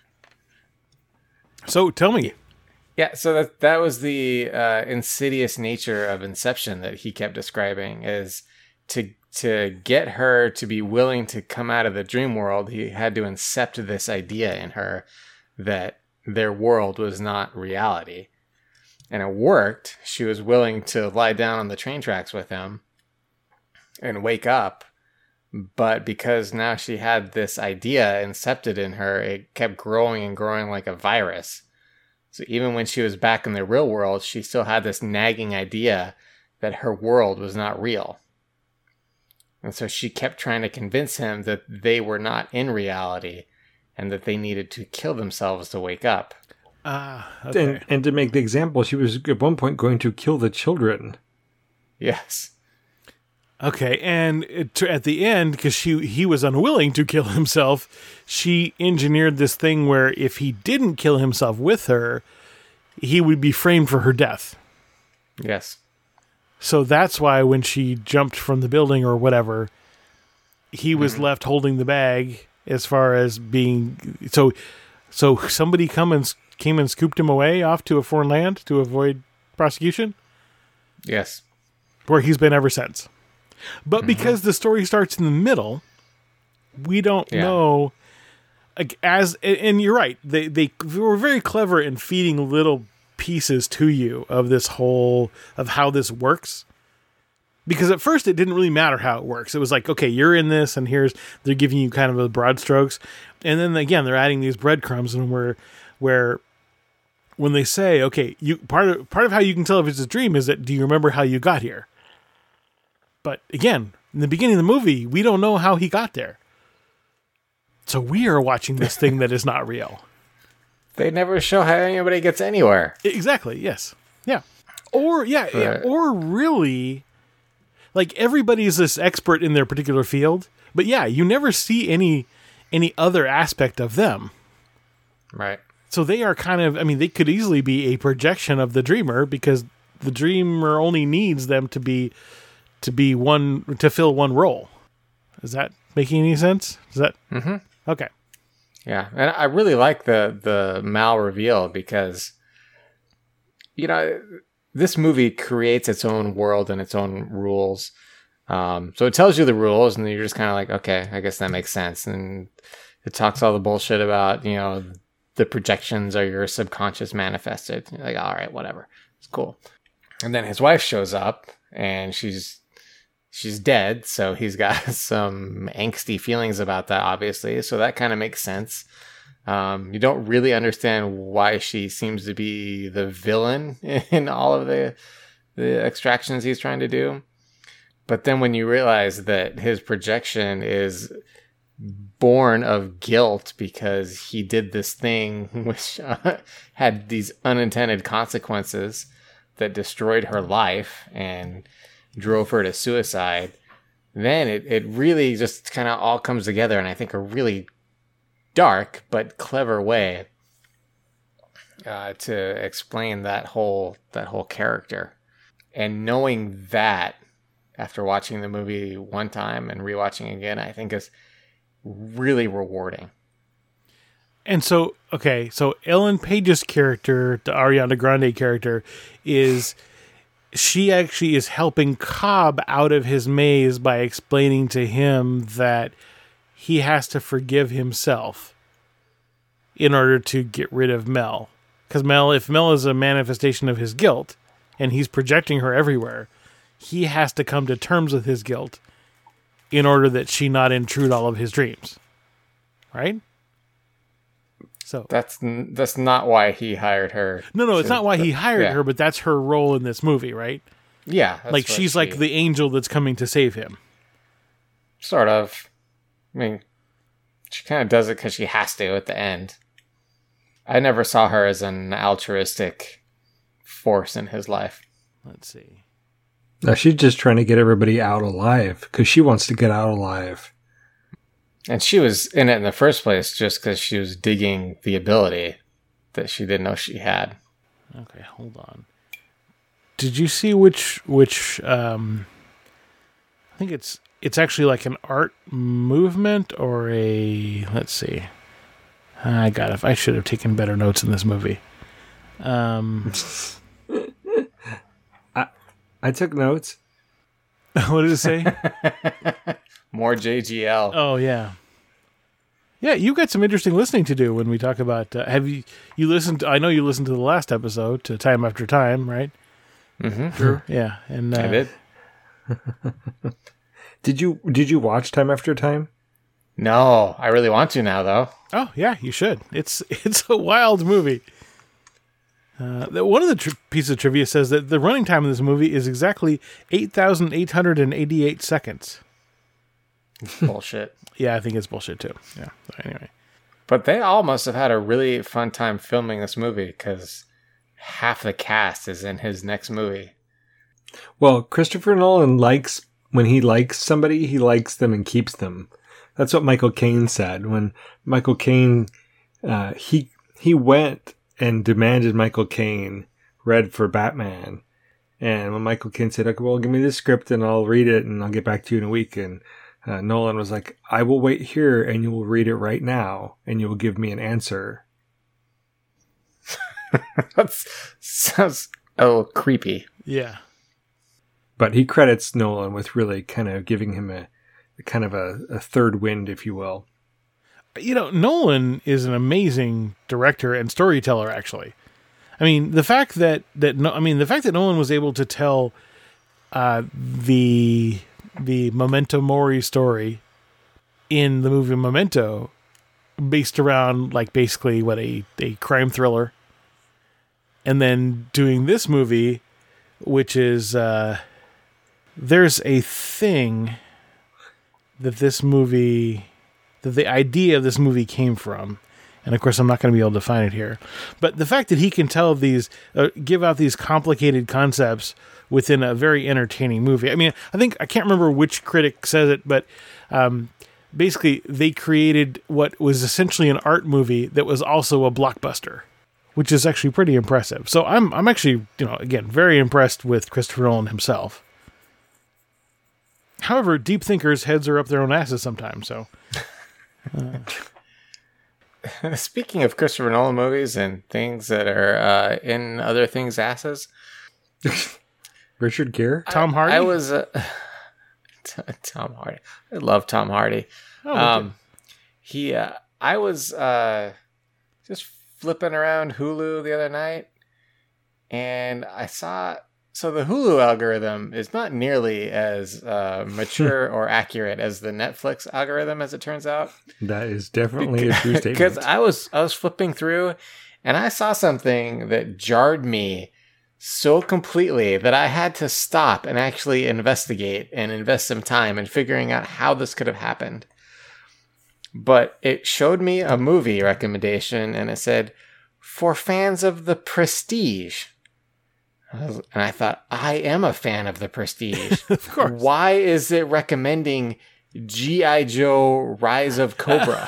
So tell me. Yeah, so that that was the uh, insidious nature of Inception that he kept describing, is to to get her to be willing to come out of the dream world, he had to incept this idea in her that their world was not reality. And it worked. She was willing to lie down on the train tracks with him and wake up. But because now she had this idea incepted in her, it kept growing and growing like a virus. So even when she was back in the real world, she still had this nagging idea that her world was not real. And so she kept trying to convince him that they were not in reality and that they needed to kill themselves to wake up. Ah, okay. And, and to make the example, she was at one point going to kill the children. Yes. Okay, and it, to, at the end, because she he was unwilling to kill himself, she engineered this thing where if he didn't kill himself with her, he would be framed for her death. Yes. So that's why when she jumped from the building or whatever, he was mm-hmm. left holding the bag as far as being... So so somebody come and, came and scooped him away off to a foreign land to avoid prosecution? Yes. Where he's been ever since. But mm-hmm. because the story starts in the middle, we don't yeah. know... Like, as and you're right, they, they were very clever in feeding little pieces to you of this whole of how this works, because at first it didn't really matter how it works. It was like, okay, you're in this, and here's they're giving you kind of the broad strokes, and then again they're adding these breadcrumbs, and where where when they say, okay, you part of part of how you can tell if it's a dream is that do you remember how you got here? But again, in the beginning of the movie, we don't know how he got there. So we are watching this thing that is not real. They never show how anybody gets anywhere. Exactly, yes. Yeah. Or, yeah, Right. yeah, or really, like, everybody's this expert in their particular field, but yeah, you never see any any other aspect of them. Right. So they are kind of, I mean, they could easily be a projection of the dreamer, because the dreamer only needs them to be, to be one, to fill one role. Is that making any sense? Is that... Mm-hmm. Okay. Yeah, and I really like the the Mal reveal because, you know, this movie creates its own world and its own rules. Um, so it tells you the rules, and you're just kind of like, okay, I guess that makes sense. And it talks all the bullshit about, you know, the projections are your subconscious manifested. You're like, all right, whatever, it's cool. And then his wife shows up, and she's she's dead, so he's got some angsty feelings about that, obviously. So that kind of makes sense. Um, you don't really understand why she seems to be the villain in all of the the extractions he's trying to do. But then when you realize that his projection is born of guilt because he did this thing which uh, had these unintended consequences that destroyed her life and drove her to suicide, then it, it really just kind of all comes together in, I think, a really dark but clever way uh, to explain that whole that whole character. And knowing that after watching the movie one time and rewatching again, I think is really rewarding. And so, okay, so Ellen Page's character, the Ariana Grande character, is... she actually is helping Cobb out of his maze by explaining to him that he has to forgive himself in order to get rid of Mel. Because Mel, if Mel is a manifestation of his guilt, and he's projecting her everywhere, he has to come to terms with his guilt in order that she not intrude all of his dreams. Right? So that's that's not why he hired her. No, no, it's to, not why he hired yeah. her, but that's her role in this movie, right? Yeah. Like she's she, like the angel that's coming to save him. Sort of. I mean, she kind of does it because she has to at the end. I never saw her as an altruistic force in his life. Let's see. No, she's just trying to get everybody out alive because she wants to get out alive. And she was in it in the first place just because she was digging the ability that she didn't know she had. Okay, hold on. Did you see which which? Um, I think it's it's actually like an art movement or a. Let's see. I got it. I should have taken better notes in this movie. Um, I I took notes. What did it say? More J G L. Oh yeah, yeah. You got some interesting listening to do when we talk about. Uh, have you you listened? To, I know you listened to the last episode, to Time After Time, right? Mm-hmm. Sure. Yeah, and uh, I did. Did you did you watch Time After Time? No, I really want to now, though. Oh yeah, you should. It's it's a wild movie. Uh, one of the tri- pieces of trivia says that the running time of this movie is exactly eight thousand eight hundred eighty-eight seconds. bullshit. Yeah, I think it's bullshit too. Yeah. So anyway, But they all must have had a really fun time filming this movie because half the cast is in his next movie. Well, Christopher Nolan likes, when he likes somebody, he likes them and keeps them. That's what Michael Caine said. When Michael Caine, uh, he, he went and demanded Michael Caine read for Batman. And when Michael Caine said, okay, well, give me the script and I'll read it and I'll get back to you in a week. And uh, Nolan was like, I will wait here and you will read it right now and you will give me an answer. That sounds a little creepy. yeah. But he credits Nolan with really kind of giving him a, kind of a, a third wind, if you will. You know, Nolan is an amazing director and storyteller, actually. I mean, the fact that, that no, I mean, the fact that Nolan was able to tell uh, the the Memento Mori story in the movie Memento, based around like basically what a, a crime thriller, and then doing this movie, which is uh, there's a thing that this movie, that the idea of this movie came from. And of course, I'm not going to be able to find it here. But the fact that he can tell these, uh, give out these complicated concepts within a very entertaining movie. I mean, I think, I can't remember which critic says it, but um, basically they created what was essentially an art movie that was also a blockbuster, which is actually pretty impressive. So I'm, I'm actually, you know, again, very impressed with Christopher Nolan himself. However, deep thinkers' heads are up their own asses sometimes, so... Uh, Speaking of Christopher Nolan movies and things that are uh, in other things' asses, Richard Gere? Tom Hardy? I, I was uh, t- Tom Hardy. I love Tom Hardy. Oh, um, he, uh, I was uh, just flipping around Hulu the other night, and I saw. So the Hulu algorithm is not nearly as uh, mature or accurate as the Netflix algorithm, as it turns out. That is definitely a true statement. Because I was I was flipping through, and I saw something that jarred me so completely that I had to stop and actually investigate and invest some time in figuring out how this could have happened. But it showed me a movie recommendation, and it said, for fans of The Prestige. And I thought, I am a fan of The Prestige. Of course. Why is it recommending G I. Joe Rise of Cobra?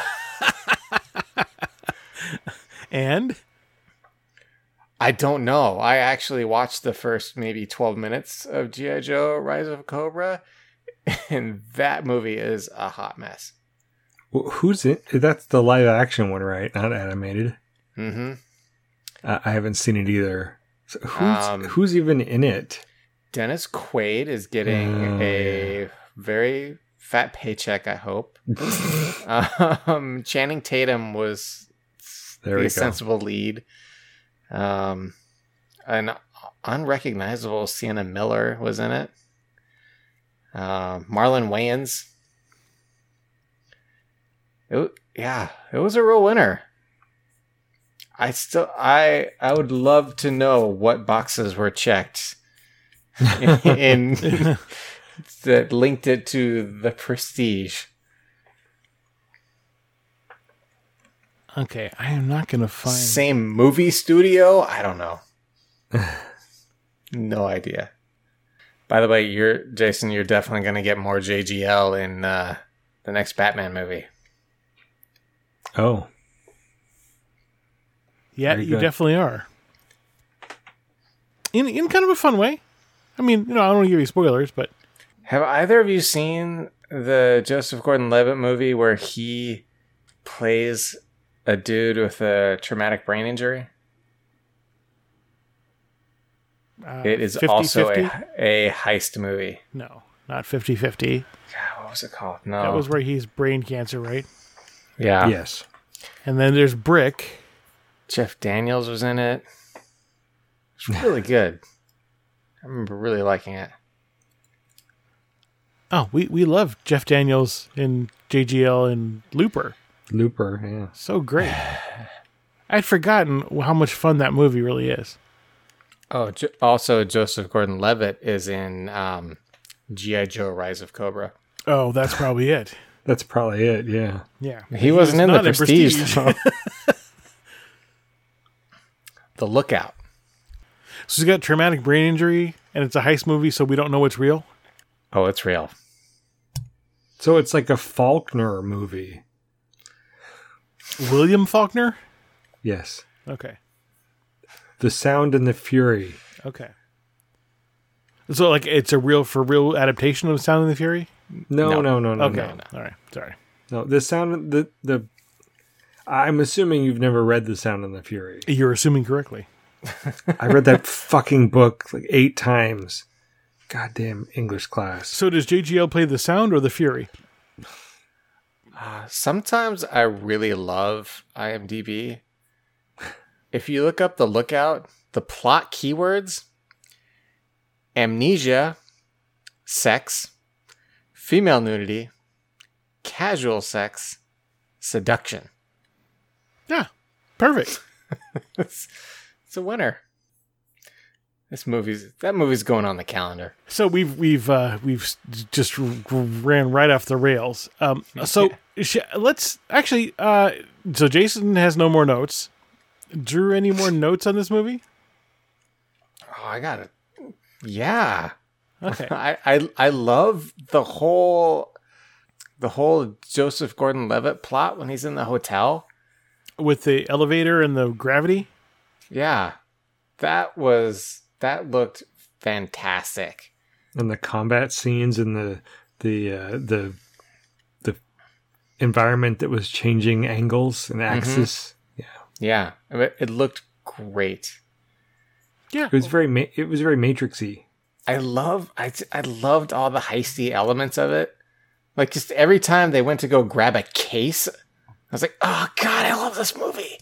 And? I don't know. I actually watched the first maybe twelve minutes of G I. Joe Rise of Cobra, and that movie is a hot mess. Well, who's in? That's the live action one, right? Not animated. Mm-hmm. Uh, I haven't seen it either. So who's Um, who's even in it? Dennis Quaid is getting Oh, a yeah. very fat paycheck, I hope. um, Channing Tatum was There we the go. sensible lead. Um, an unrecognizable Sienna Miller was in it. Uh, Marlon Wayans. It, wa- yeah, it was a real winner. I still, I, I would love to know what boxes were checked in, in that linked it to The Prestige. Okay, I am not going to find... Same movie studio? I don't know. No idea. By the way, you're Jason. You're definitely going to get more J G L in uh, the next Batman movie. Oh, Yeah, Very you good. definitely are. In in kind of a fun way. I mean, you know, I don't want to give you spoilers, but Have either of you seen the Joseph Gordon-Levitt movie where he plays a dude with a traumatic brain injury? uh, It is fifty also fifty? a, a heist movie. No, not fifty fifty. God, what was it called? No. That was where he's brain cancer, right? yeah. yes. And then there's Brick. Jeff Daniels was in it. It's really good. I remember really liking it. Oh, we, we love Jeff Daniels in J G L and Looper. Looper, yeah. So great. I'd forgotten how much fun that movie really is. Oh, jo- also Joseph Gordon-Levitt is in um, G I. Joe Rise of Cobra. Oh, that's probably it. That's probably it, yeah. Yeah. He wasn't in the not in Prestige. Prestige. The Lookout. So he's got traumatic brain injury, and it's a heist movie, so we don't know what's real. Oh, it's real. So it's like a Faulkner movie. William Faulkner? Yes. Okay. The Sound and the Fury. Okay. So, like, it's a real for real adaptation of Sound and the Fury? No, No. no, no, no, Okay. no. All right. Sorry. No, the Sound the the I'm assuming you've never read The Sound and the Fury. You're assuming correctly. I read that fucking book like eight times. Goddamn English class. So does J G L play the Sound or the Fury? Uh, sometimes I really love IMDb. If you look up The Lookout, the plot keywords: amnesia, sex, female nudity, casual sex, seduction. Yeah. Perfect. It's, it's a winner. This movie's that movie's going on the calendar. So we've we've uh, we've s- just r- ran right off the rails. Um, so sh- let's actually. Uh, so Jason has no more notes. Drew, any more notes on this movie? Oh, I got it. Yeah. Okay. I, I I love the whole the whole Joseph Gordon-Levitt plot when he's in the hotel. With the elevator and the gravity. Yeah. That was that looked fantastic. And the combat scenes and the the uh, the the environment that was changing angles and axis. Yeah. It, it looked great. Yeah. It was very ma- it was very matrixy. I love I I loved all the heisty elements of it. Like just every time they went to go grab a case, I was like, "Oh God, I love this movie."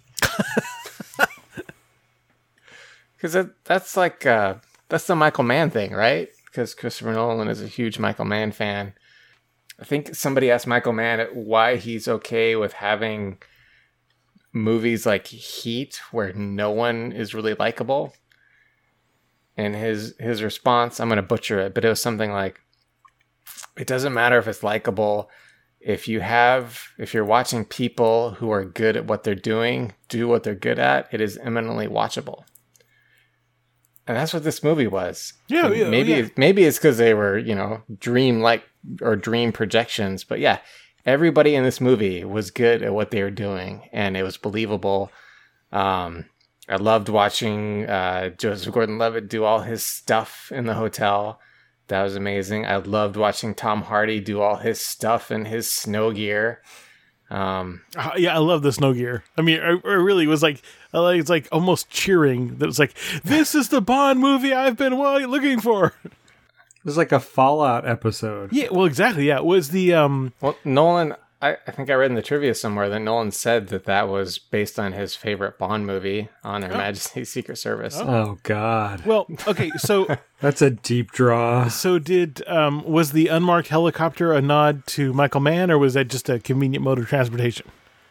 Because that, that's like uh, that's the Michael Mann thing, right? Because Christopher Nolan is a huge Michael Mann fan. I think somebody asked Michael Mann why he's okay with having movies like Heat, where no one is really likable. And his his response, I'm going to butcher it, but it was something like, "It doesn't matter if it's likable. If you have, if you're watching people who are good at what they're doing, do what they're good at, it is eminently watchable." And that's what this movie was. Yeah, And yeah, maybe yeah. It, maybe it's because they were, you know, dream like or dream projections. But yeah, everybody in this movie was good at what they were doing, and it was believable. Um, I loved watching uh, Joseph Gordon-Levitt do all his stuff in the hotel. That was amazing. I loved watching Tom Hardy do all his stuff in his snow gear. Um, Uh, yeah, I love the snow gear. I mean, I, I really was like, I like, it's like almost cheering. That it's like, this is the Bond movie I've been well, looking for. It was like a Fallout episode. Yeah, well, exactly. Yeah, it was the um. well, Nolan, I, I think I read in the trivia somewhere that Nolan said that that was based on his favorite Bond movie, On Her Majesty's Secret Service. Oh God, Well, okay, so that's a deep draw. so did um was the unmarked helicopter a nod to Michael Mann, or was that just a convenient mode of transportation?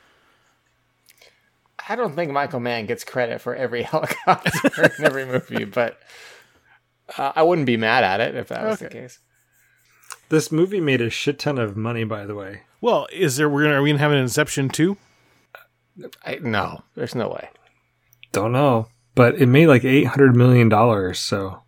I don't think Michael Mann gets credit for every helicopter in every movie, but uh, I wouldn't be mad at it if that was the Okay. case. This movie made a shit ton of money, by the way. Well, is there we're gonna are we gonna have an Inception too? I, no, there's no way. Don't know, but it made like eight hundred million dollars, so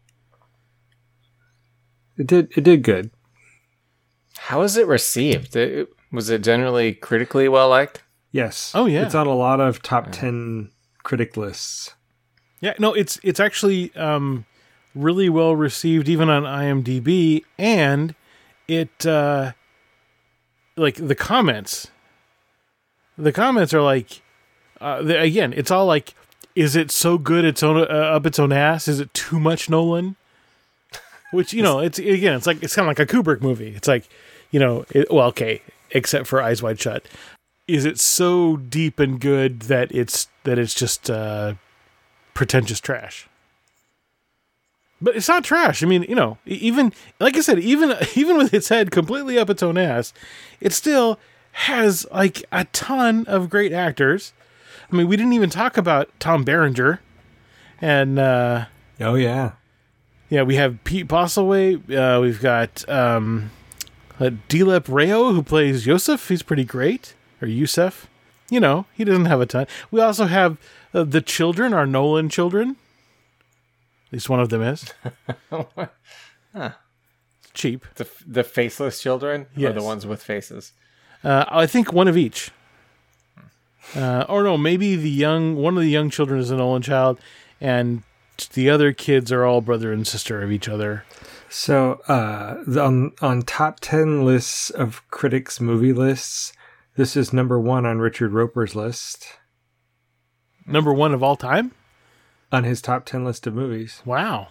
it did. It did good. How was it received? It, was it generally critically well liked? Yes. Oh, yeah. It's on a lot of top ten critic lists. Yeah, no, it's it's actually um really well received even on IMDb, and it uh like the comments the comments are like uh the, again, it's all like, is it so good it's own uh, up its own ass? Is it too much Nolan? Which, you know, it's again, it's like it's kind of like a Kubrick movie. It's like, you know, it, well, okay, except for Eyes Wide Shut. Is it so deep and good that it's that it's just uh pretentious trash? But it's not trash. I mean, you know, e- even like I said, even even with its head completely up its own ass, it still has like a ton of great actors. I mean, we didn't even talk about Tom Berenger, and uh, Oh yeah. yeah, we have Pete Postlethwaite. Uh, we've got um, Uh, Dilip Rayo, who plays Yosef, he's pretty great. Or Yusef. You know, he doesn't have a ton. We also have uh, the children, our Nolan children. At least one of them is. Huh. It's cheap. The the faceless children, Yes. or the ones with faces? Uh, I think one of each. Uh, or no, maybe the young one of the young children is a Nolan child, and the other kids are all brother and sister of each other. So, uh, the- on on top ten lists of critics' movie lists, this is number one on Richard Roper's list. Number one of all time? On his top ten list of movies. Wow.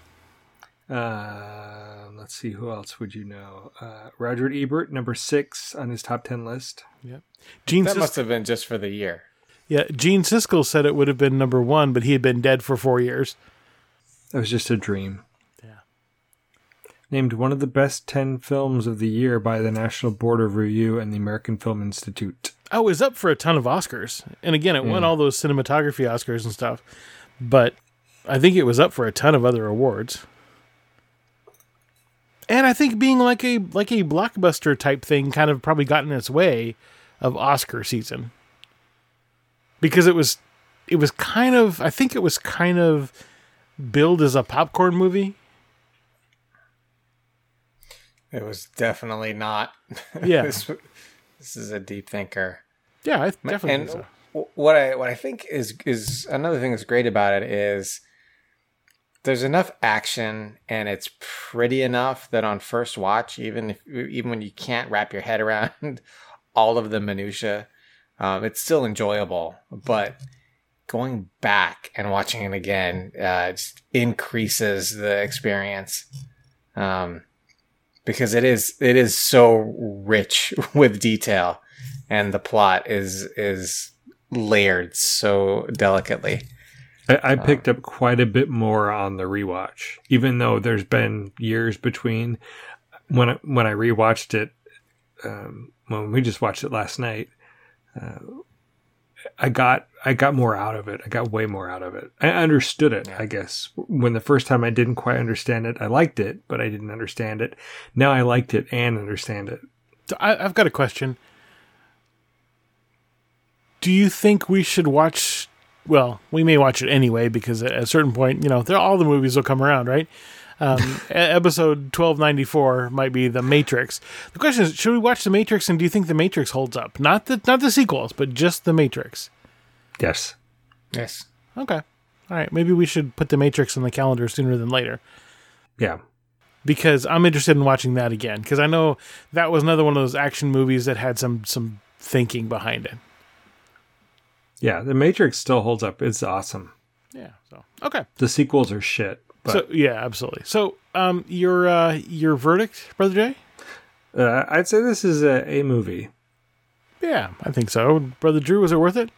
Uh, let's see, who else would you know? Uh, Roger Ebert, number six on his top ten list. Yep. Gene That Sis- must have been just for the year. yeah, Gene Siskel said it would have been number one, but he had been dead for four years. That was just a dream. Yeah. Named one of the best ten films of the year by the National Board of Review and the American Film Institute. Oh, it was up for a ton of Oscars. And again, it won Mm. all those cinematography Oscars and stuff. But I think it was up for a ton of other awards. And I think being like a like a blockbuster type thing kind of probably got in its way of Oscar season. Because it was it was kind of I think it was kind of billed as a popcorn movie. It was definitely not. Yeah. this, this is a deep thinker. Yeah, I definitely And think so. w- what I what I think is is another thing that's great about it is there's enough action and it's pretty enough that on first watch, even if even when you can't wrap your head around all of the minutia, um, it's still enjoyable. But going back and watching it again uh, just increases the experience. Um, because it is it is so rich with detail, and the plot is is layered so delicately. I, I picked up quite a bit more on the rewatch, even though there's been years between when I, when I rewatched it. Um, when we just watched it last night, uh, I got I got more out of it. I got way more out of it. I understood it, I guess. When the first time I didn't quite understand it, I liked it, but I didn't understand it. Now I liked it and understand it. So I, I've got a question. Do you think we should watch? Well, we may watch it anyway because at a certain point, you know, they're, all the movies will come around, right? Um, e- episode twelve ninety-four might be The Matrix. The question is, should we watch The Matrix, and do you think The Matrix holds up? Not the not the sequels, but just The Matrix. Yes. Yes. Okay. All right. Maybe we should put The Matrix on the calendar sooner than later. Yeah. Because I'm interested in watching that again. Because I know that was another one of those action movies that had some some thinking behind it. Yeah. The Matrix still holds up. It's awesome. Yeah. So okay. The sequels are shit. But So yeah, absolutely. So um, your uh, your verdict, Brother Jay? uh, I'd say this is a, a movie. Yeah, I think so. Brother Drew, was it worth it?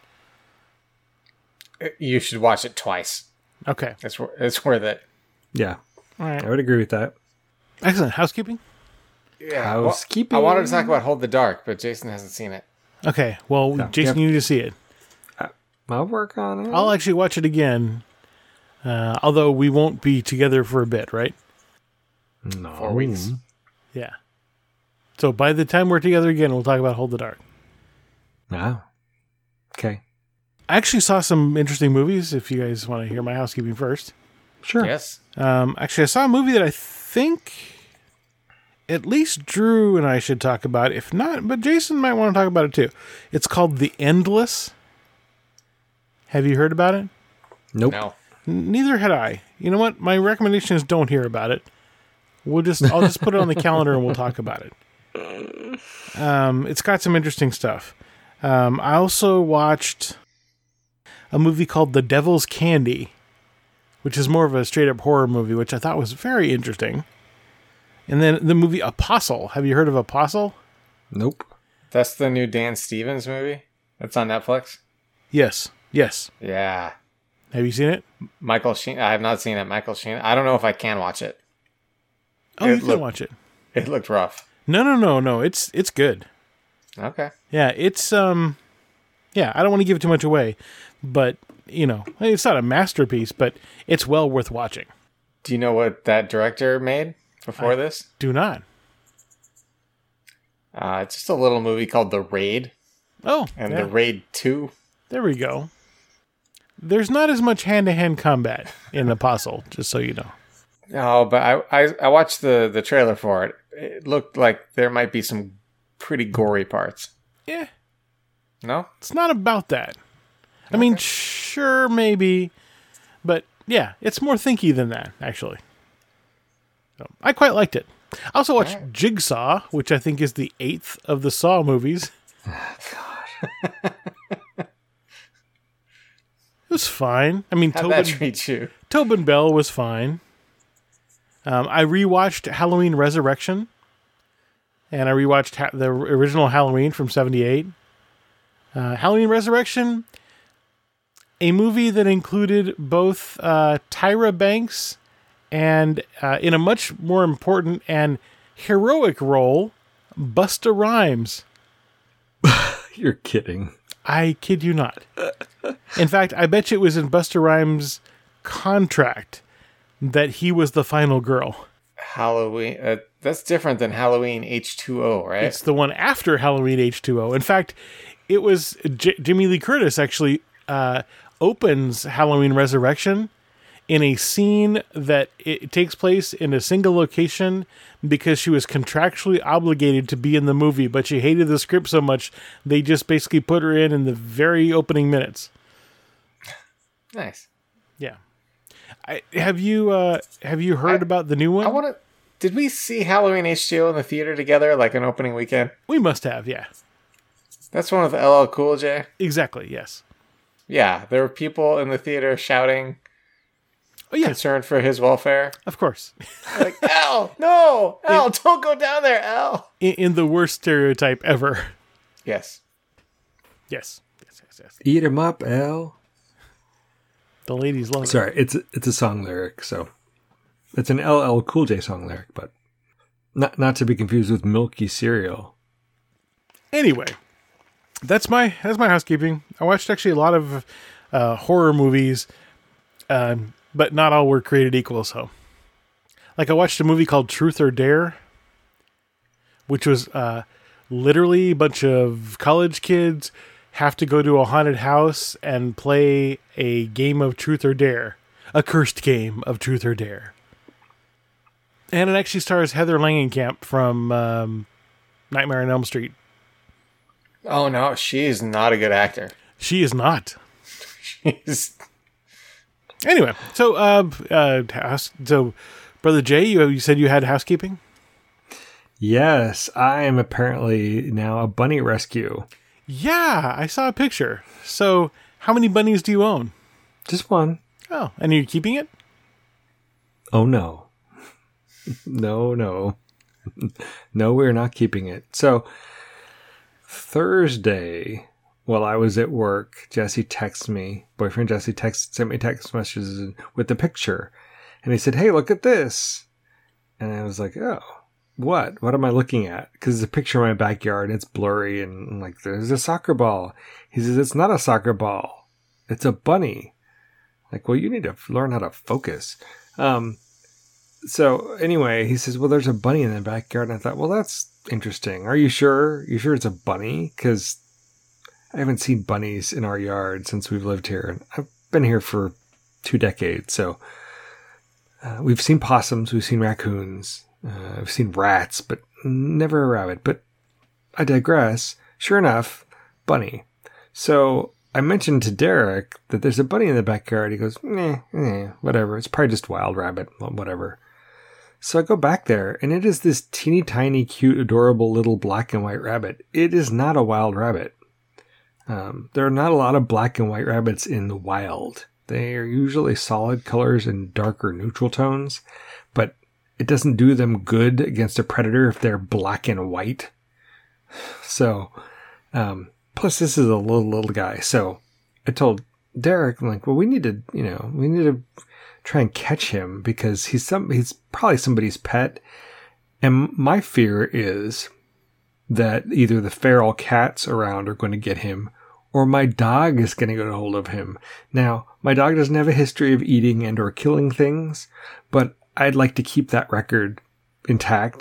You should watch it twice. Okay. It's wor- it's worth it. Yeah. All right. I would agree with that. Excellent. Housekeeping? Yeah. Housekeeping. I wanted to talk about Hold the Dark, but Jason hasn't seen it. Okay. Well, No, Jason, yep. you need to see it. I'll work on it. I'll actually watch it again. Uh, although we won't be together for a bit, right? no. Four weeks. Yeah. So by the time we're together again, we'll talk about Hold the Dark. Wow. Okay. I actually saw some interesting movies, if you guys want to hear my housekeeping first. Sure. Yes. Um, actually, I saw a movie that I think at least Drew and I should talk about. If not, but Jason might want to talk about it too. It's called The Endless. Have you heard about it? Nope. No. N- Neither had I. You know what? My recommendation is don't hear about it. We'll just I'll just put it on the calendar and we'll talk about it. Um, it's got some interesting stuff. Um, I also watched a movie called The Devil's Candy, which is more of a straight up horror movie, which I thought was very interesting. And then the movie Apostle. Have you heard of Apostle? Nope. That's the new Dan Stevens movie. That's on Netflix. Yes. Yes. Yeah. Have you seen it? Michael Sheen. I have not seen it. Michael Sheen. I don't know if I can watch it. Oh, It you can looked- watch it. It looked rough. No, no, no, no. It's it's good. Okay. Yeah, it's um yeah, I don't want to give too much away, but you know, it's not a masterpiece, but it's well worth watching. Do you know what that director made before I- this? Do not. Uh, it's just a little movie called The Raid Oh, and yeah. The Raid two. There we go. There's not as much hand-to-hand combat in Apostle, just so you know. No, but I, I I watched the, the trailer for it. It looked like there might be some pretty gory parts. Yeah, No? it's not about that. I mean, sure, maybe, but yeah, it's more thinky than that, actually. So, I quite liked it. I also watched Alright. Jigsaw, which I think is the eighth of the Saw movies. It was fine. I mean, How'd that Tobin, treat you? Tobin Bell was fine. Um, I rewatched Halloween Resurrection, and I rewatched ha- the original Halloween from seventy-eight. Uh, Halloween Resurrection, a movie that included both uh, Tyra Banks and, uh, in a much more important and heroic role, Busta Rhymes. You're kidding. I kid you not. In fact, I bet you it was in Busta Rhymes' contract that he was the final girl. Halloween. Uh, that's different than Halloween H two O, right? It's the one after Halloween H two O. In fact, it was J- Jimmy Lee Curtis actually uh, opens Halloween Resurrection in a scene that it takes place in a single location because she was contractually obligated to be in the movie, but she hated the script so much they just basically put her in in the very opening minutes. Nice. Yeah. I, have you uh, have you heard I- about the new one? I want to. Did we see Halloween H two O in the theater together, like an opening weekend? We must have, yeah. That's one with L L Cool J. Exactly, yes. Yeah, there were people in the theater shouting, Oh yeah, concerned for his welfare. of course. Like, Al, no, Al, don't go down there, Al. In, in the worst stereotype ever. Yes. Yes. Yes, yes, yes. Eat 'em up, L. The ladies love it. Sorry, it's it's a song lyric, so it's an L L Cool J song lyric, but not not to be confused with Milky Cereal. Anyway, that's my that's my housekeeping. I watched actually a lot of uh, horror movies, um, but not all were created equal. So, like I watched a movie called Truth or Dare, which was uh, literally a bunch of college kids have to go to a haunted house and play a game of Truth or Dare, a cursed game of Truth or Dare. And it actually stars Heather Langenkamp from um, Nightmare on Elm Street. Oh no, she is not a good actor. She is not. She's Anyway, so uh, uh, house, so Brother Jay, you you said you had housekeeping? Yes, I am apparently now a bunny rescue. Yeah, I saw a picture. So, how many bunnies do you own? Just one. Oh, and you're keeping it? Oh no. no, no. no, we're not keeping it. So Thursday, while I was at work, Jesse texted me, boyfriend Jesse text sent me text messages with the picture. And he said, "Hey, look at this." And I was like, "Oh, what? What am I looking at?" Because it's a picture of my backyard and it's blurry and I'm like, there's a soccer ball. He says, "It's not a soccer ball. It's a bunny." Like, well, you need to learn how to focus. Um, so anyway, he says, "Well, there's a bunny in the backyard." And I thought, well, that's interesting. Are you sure? You sure it's a bunny? Because I haven't seen bunnies in our yard since we've lived here. And I've been here for two decades. So uh, we've seen possums, we've seen raccoons, uh, I've seen rats, but never a rabbit. But I digress. Sure enough, bunny. So I mentioned to Derek that there's a bunny in the backyard. He goes, "Nah, eh, whatever. It's probably just wild rabbit, whatever." So I go back there, and it is this teeny tiny, cute, adorable little black and white rabbit. It is not a wild rabbit. Um, there are not a lot of black and white rabbits in the wild. They are usually solid colors and darker neutral tones, but it doesn't do them good against a predator if they're black and white. So, um, plus this is a little, little guy. So I told Derek, I'm like, well, we need to, you know, we need to try and catch him because he's some, he's probably somebody's pet. And my fear is that either the feral cats around are going to get him or my dog is going to get a hold of him. Now, my dog doesn't have a history of eating and or killing things, but I'd like to keep that record intact.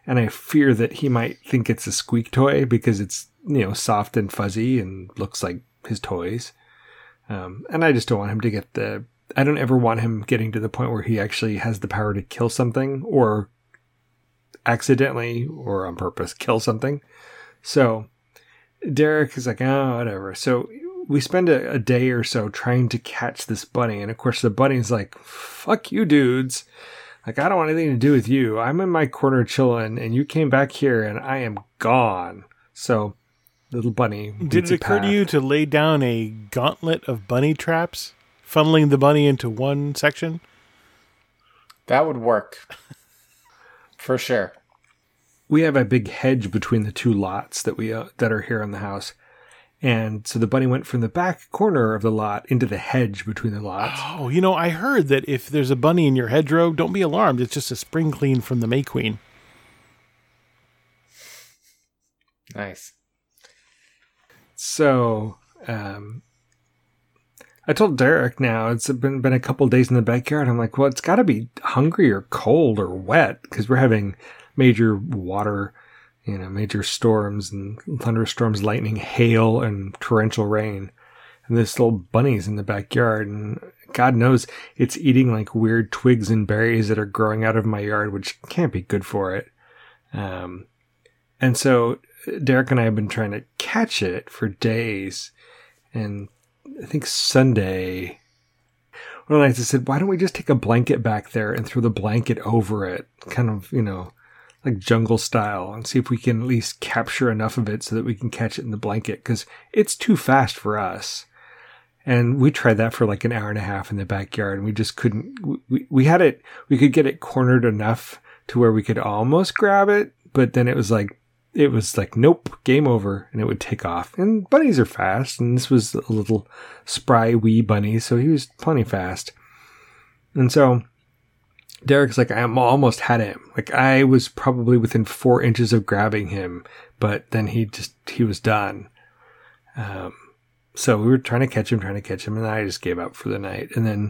and I fear that he might think it's a squeak toy because it's, you know, soft and fuzzy and looks like his toys. Um, and I just don't want him to get the, I don't ever want him getting to the point where he actually has the power to kill something or accidentally or on purpose kill something. So Derek is like, oh, whatever. So we spend a, a day or so trying to catch this bunny. And of course the bunny's like, fuck you dudes. Like, I don't want anything to do with you. I'm in my corner chilling and you came back here and I am gone. So little bunny. Did it occur to you to lay down a gauntlet of bunny traps, funneling the bunny into one section? That would work. For sure. We have a big hedge between the two lots that we uh, that are here in the house. And so the bunny went from the back corner of the lot into the hedge between the lots. Oh, you know, I heard that if there's a bunny in your hedgerow, don't be alarmed. It's just a spring clean from the May Queen. Nice. So, um, I told Derek now, it's been, been a couple days in the backyard. I'm like, well, it's got to be hungry or cold or wet because we're having major water, you know, major storms and thunderstorms, lightning, hail, and torrential rain. And this little bunny's in the backyard, and God knows it's eating like weird twigs and berries that are growing out of my yard, which can't be good for it. Um, and so Derek and I have been trying to catch it for days. And I think Sunday, one night I said, why don't we just take a blanket back there and throw the blanket over it? Kind of, you know, like jungle style, and see if we can at least capture enough of it so that we can catch it in the blanket, because it's too fast for us. And we tried that for like an hour and a half in the backyard, and we just couldn't, we, we had it, we could get it cornered enough to where we could almost grab it, but then it was like, it was like, nope, game over, and it would take off. And bunnies are fast, and this was a little spry wee bunny, so he was plenty fast. And so Derek's like, I almost had him. Like, I was probably within four inches of grabbing him, but then he just, he was done. Um, so we were trying to catch him, trying to catch him, and I just gave up for the night. And then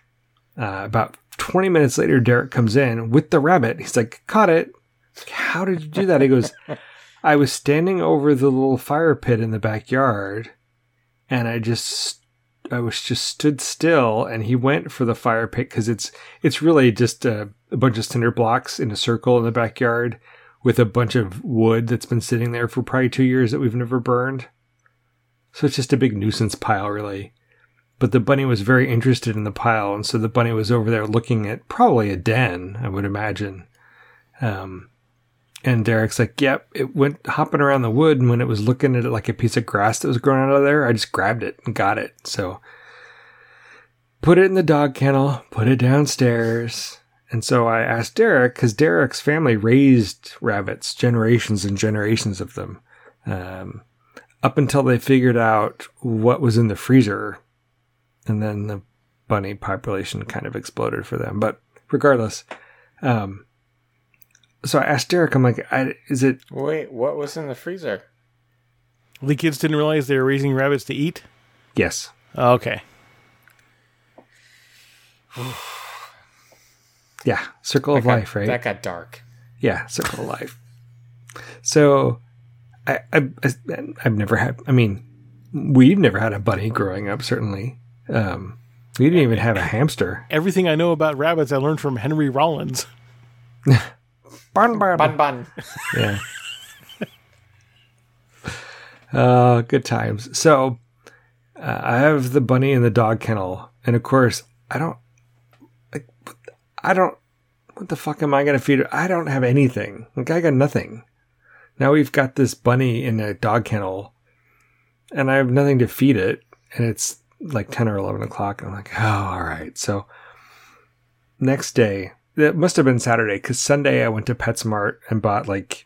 uh, about twenty minutes later, Derek comes in with the rabbit. He's like, caught it. Like, how did you do that? He goes, I was standing over the little fire pit in the backyard, and I just, I was just stood still, and he went for the fire pit because it's, it's really just a, a bunch of cinder blocks in a circle in the backyard with a bunch of wood that's been sitting there for probably two years that we've never burned. So it's just a big nuisance pile, really. But the bunny was very interested in the pile, and so the bunny was over there looking at probably a den, I would imagine. Um, And Derek's like, yep, it went hopping around the wood, and when it was looking at it like a piece of grass that was growing out of there, I just grabbed it and got it. So put it in the dog kennel, put it downstairs. And so I asked Derek, because Derek's family raised rabbits, generations and generations of them, um, up until they figured out what was in the freezer. And then the bunny population kind of exploded for them. But regardless, um, so I asked Derek, I'm like, I, is it... Wait, what was in the freezer? The kids didn't realize they were raising rabbits to eat? Yes. Okay. Yeah, circle of That got- life, right? That got dark. Yeah, circle of life. So I, I, I've never had, I mean, we've never had a bunny growing up, certainly. Um, we didn't even have a hamster. Everything I know about rabbits I learned from Henry Rollins. Bun, bun. Bun bun. Yeah. Uh, good times. So uh, I have the bunny in the dog kennel, and of course, I don't like. I don't. What the fuck am I gonna feed it? I don't have anything. Like, I got nothing. Now we've got this bunny in a dog kennel, and I have nothing to feed it, and it's like ten or eleven o'clock. And I'm like, oh, all right. So next day. It must have been Saturday, because Sunday I went to PetSmart and bought like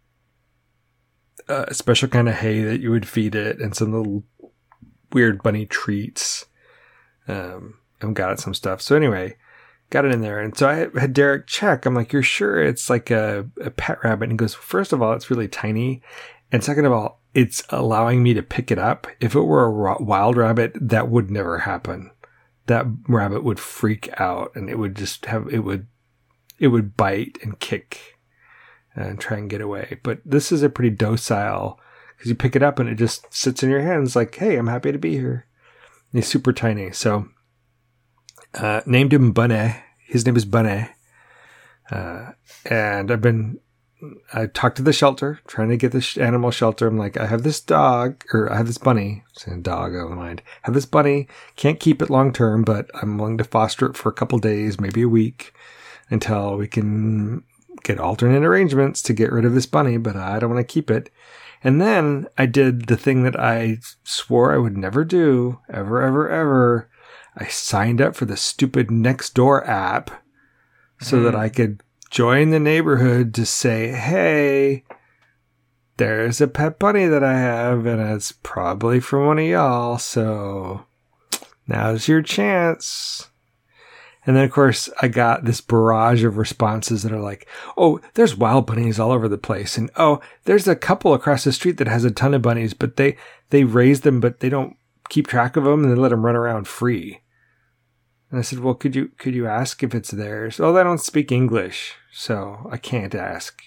a special kind of hay that you would feed it and some little weird bunny treats. Um, and got it some stuff. So anyway, got it in there. And so I had Derek check. I'm like, you're sure it's like a, a pet rabbit? And he goes, first of all, it's really tiny. And second of all, it's allowing me to pick it up. If it were a ra- wild rabbit, that would never happen. That rabbit would freak out, and it would just have, it would, it would bite and kick. and try and get away. But this is a pretty docile, because you pick it up and it just sits in your hands like, hey, I'm happy to be here. And he's super tiny. So uh, named him Bunny. His name is Bunny. Uh, and I've been, I talked to the shelter, trying to get this animal shelter. I'm like, I have this dog, or I have this bunny. Saying dog, I don't mind. I have this bunny. Can't keep it long term, but I'm willing to foster it for a couple days, maybe a week, until we can get alternate arrangements to get rid of this bunny, but I don't want to keep it. And then I did the thing that I swore I would never do, ever, ever, ever. I signed up for the stupid Nextdoor app so mm. that I could join the neighborhood to say, hey, there's a pet bunny that I have, and it's probably from one of y'all, so now's your chance. And then, of course, I got this barrage of responses that are like, oh, there's wild bunnies all over the place. And, oh, there's a couple across the street that has a ton of bunnies, but they, they raise them, but they don't keep track of them, and they let them run around free. And I said, well, could you could you ask if it's theirs? Oh, they don't speak English, so I can't ask.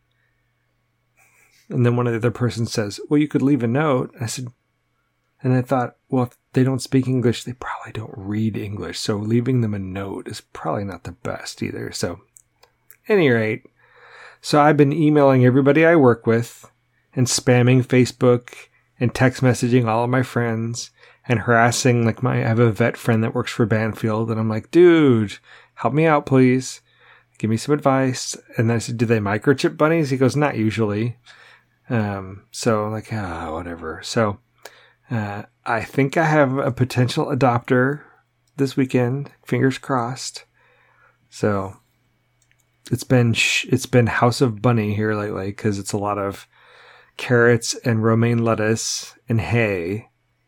And then one of the other person says, well, you could leave a note. And I said, and I thought, well, if they don't speak English, they probably don't read English. So leaving them a note is probably not the best either. So, at any rate, so I've been emailing everybody I work with and spamming Facebook and text messaging all of my friends and harassing, like my, I have a vet friend that works for Banfield. And I'm like, dude, help me out, please. Give me some advice. And then I said, do they microchip bunnies? He goes, not usually. Um, so I'm like, ah, whatever. So, Uh, I think I have a potential adopter this weekend. Fingers crossed. So it's been sh- it's been House of Bunny here lately because it's a lot of carrots and romaine lettuce and hay.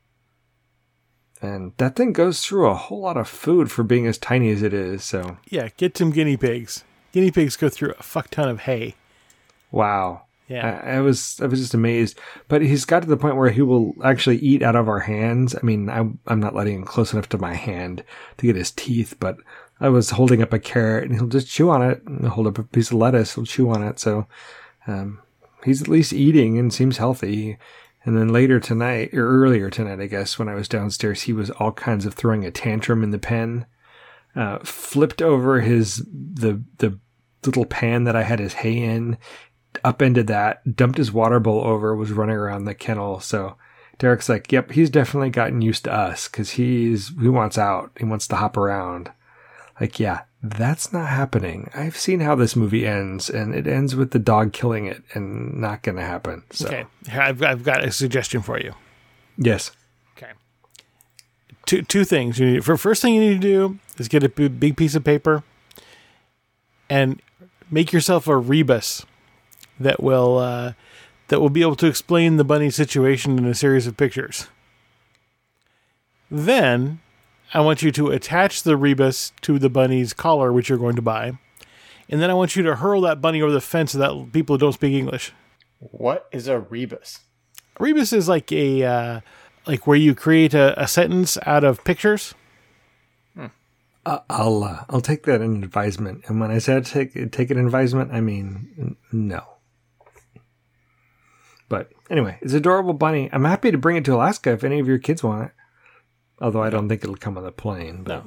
And that thing goes through a whole lot of food for being as tiny as it is. So yeah, get some guinea pigs. Guinea pigs go through a fuck ton of hay. Wow. Yeah, I, I was I was just amazed. But he's got to the point where he will actually eat out of our hands. I mean, I, I'm not letting him close enough to my hand to get his teeth, but I was holding up a carrot and he'll just chew on it. And hold up a piece of lettuce, he'll chew on it. So um, he's at least eating and seems healthy. And then later tonight, or earlier tonight, I guess, when I was downstairs, he was all kinds of throwing a tantrum in the pen. Uh, flipped over his the the little pan that I had his hay in. Upended that, dumped his water bowl over, was running around the kennel. So Derek's like, yep, he's definitely gotten used to us because he's he wants out. He wants to hop around. Like, yeah, that's not happening. I've seen how this movie ends, and it ends with the dog killing it, and not going to happen. So. Okay, I've I've got a suggestion for you. Yes. Okay. Two two things. You need, for first thing you need to do is get a big piece of paper and make yourself a rebus that will uh, that will be able to explain the bunny situation in a series of pictures. Then, I want you to attach the rebus to the bunny's collar, which you're going to buy, and then I want you to hurl that bunny over the fence so that people who don't speak English. What is a rebus? A rebus is like a uh, like where you create a, a sentence out of pictures. Hmm. Uh, I'll uh, I'll take that in advisement, and when I said take take it in advisement, I mean no. But anyway, it's an adorable bunny. I'm happy to bring it to Alaska if any of your kids want it. Although I don't think it'll come on the plane. But. No.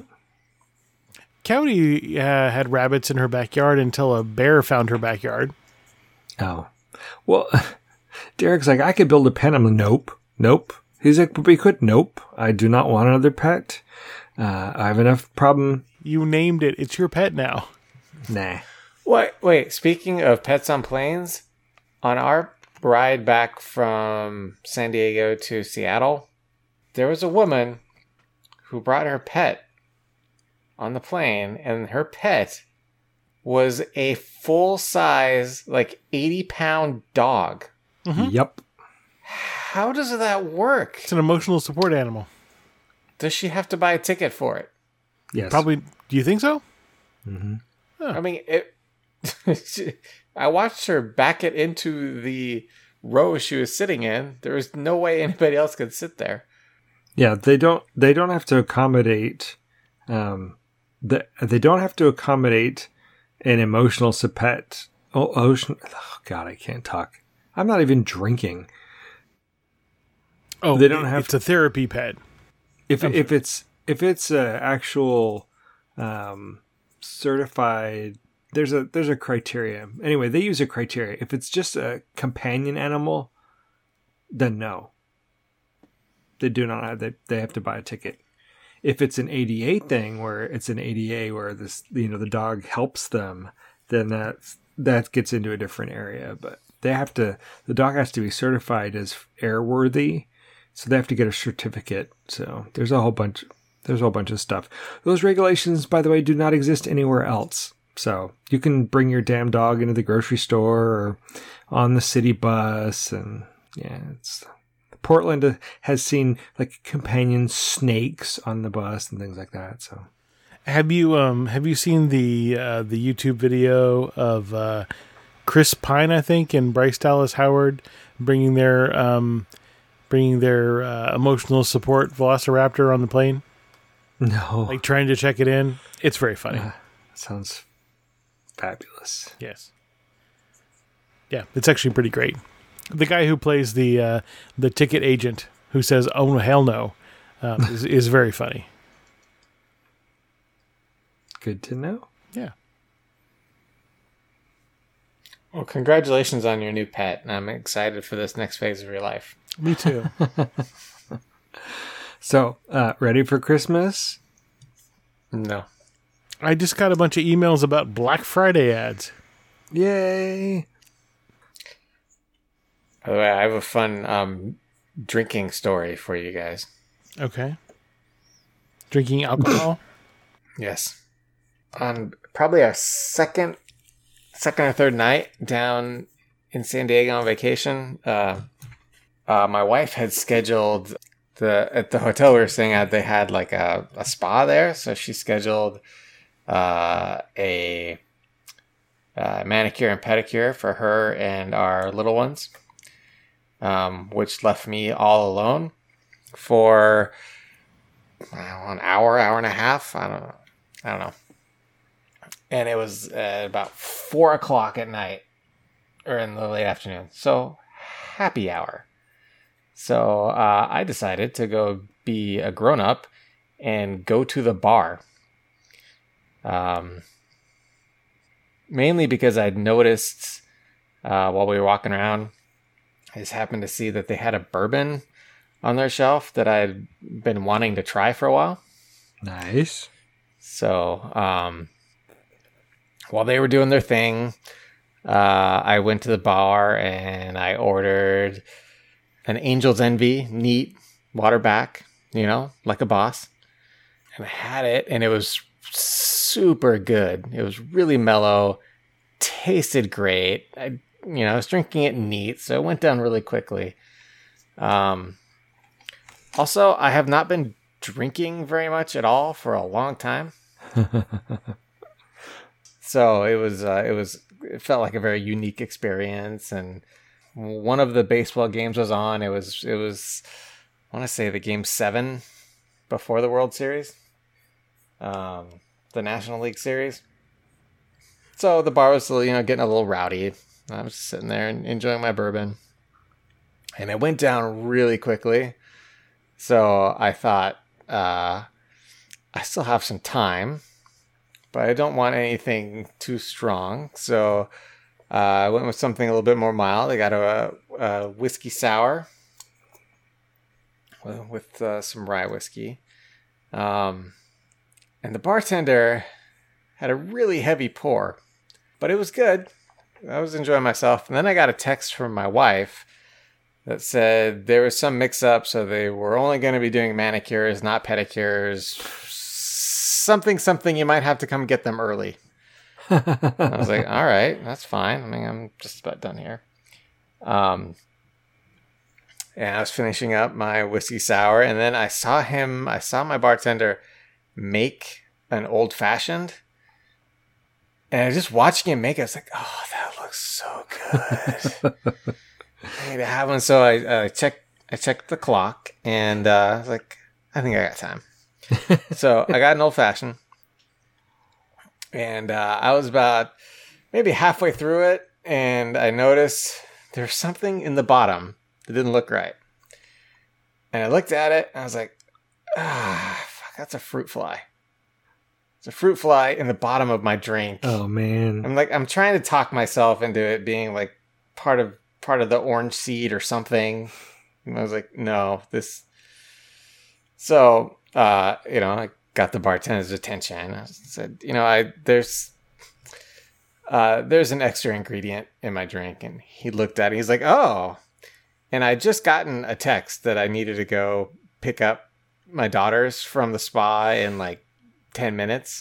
Cowdy uh, had rabbits in her backyard until a bear found her backyard. Oh. Well, Derek's like, I could build a pen. I'm like, nope. Nope. He's like, but we could. Nope. I do not want another pet. Uh, I have enough problem. You named it. It's your pet now. Nah. Wait, wait. Speaking of pets on planes, on our ride back from San Diego to Seattle, there was a woman who brought her pet on the plane, and her pet was a full-size, like eighty pound dog. Mm-hmm. Yep. How does that work? It's an emotional support animal. Does she have to buy a ticket for it? Yes. Probably. Do you think so? Mm-hmm. Huh. I mean, it. I watched her back it into the row she was sitting in. There was no way anybody else could sit there. Yeah, they don't. They don't have to accommodate. Um, the, they don't have to accommodate an emotional pet Oh, ocean. Oh, God, I can't talk. I'm not even drinking. Oh, They don't have it's a therapy pet. If I'm if sorry. it's if it's a actual um, certified, there's a there's a criteria. Anyway, they use a criteria. If it's just a companion animal, then no. They do not have they they have to buy a ticket. If it's an A D A thing where it's an A D A where this you know the dog helps them, then that's that gets into a different area. But they have to the dog has to be certified as airworthy. So they have to get a certificate. So there's a whole bunch. There's a whole bunch of stuff. Those regulations, by the way, do not exist anywhere else. So you can bring your damn dog into the grocery store or on the city bus, and yeah, it's Portland has seen like companion snakes on the bus and things like that. So Have you um have you seen the uh, the YouTube video of uh, Chris Pine, I think, and Bryce Dallas Howard bringing their um bringing their uh, emotional support Velociraptor on the plane, no, like trying to check it in? It's very funny. uh, sounds fabulous. Yes. Yeah, it's actually pretty great. The guy who plays the uh, the ticket agent who says "Oh hell no" um, is, is very funny. Good to know. Yeah. Well, congratulations on your new pet. I'm excited for this next phase of your life. Me too. So, uh, ready for Christmas? No. I just got a bunch of emails about Black Friday ads. Yay! By the way, I have a fun um, drinking story for you guys. Okay. Drinking alcohol? Yes. On probably our second, second or third night down in San Diego on vacation, uh, uh, my wife had scheduled the at the hotel we were staying at. They had like a, a spa there, so she scheduled uh, a, uh manicure and pedicure for her and our little ones, um, which left me all alone for I don't know, an hour, hour and a half. I don't know. I don't know. And it was uh, about four o'clock at night or in the late afternoon. So happy hour. So uh, I decided to go be a grown up and go to the bar. Um, mainly because I'd noticed uh, while we were walking around, I just happened to see that they had a bourbon on their shelf that I'd been wanting to try for a while. Nice. So, um, while they were doing their thing, uh, I went to the bar and I ordered an Angel's Envy neat waterback, you know, like a boss. And I had it and it was super good. It was really mellow, tasted great. I, you know, I was drinking it neat, so it went down really quickly. Um, also, I have not been drinking very much at all for a long time. So it was, uh, it was, it felt like a very unique experience. And one of the baseball games was on. It was, it was, I want to say the game seven before the World Series, um, the National League Series. So the bar was, you know, getting a little rowdy. I was just sitting there and enjoying my bourbon, and it went down really quickly. So I thought, uh, I still have some time, but I don't want anything too strong. So uh, I went with something a little bit more mild. I got a, a whiskey sour with, with uh, some rye whiskey. Um, and the bartender had a really heavy pour, but it was good. I was enjoying myself. And then I got a text from my wife that said there was some mix-up, so they were only going to be doing manicures, not pedicures. Something, something, you might have to come get them early. I was like, all right, that's fine. I mean, I'm just about done here. Um, and I was finishing up my whiskey sour, and then I saw him, I saw my bartender make an old-fashioned, and I was just watching him make it. I was like, oh, that looks so good. I need to have one. So I uh, checked, I checked the clock, and uh, I was like, I think I got time. So I got an old fashioned, and uh, I was about maybe halfway through it, and I noticed there's something in the bottom that didn't look right. And I looked at it, and I was like, ah, fuck, that's a fruit fly. It's a fruit fly in the bottom of my drink. Oh man. I'm like, I'm trying to talk myself into it being like part of part of the orange seed or something. And I was like, no, this. So, uh, you know, I got the bartender's attention. I said, you know, I there's uh, there's an extra ingredient in my drink, and he looked at it. He's like, oh, and I just gotten a text that I needed to go pick up my daughters from the spa in like ten minutes.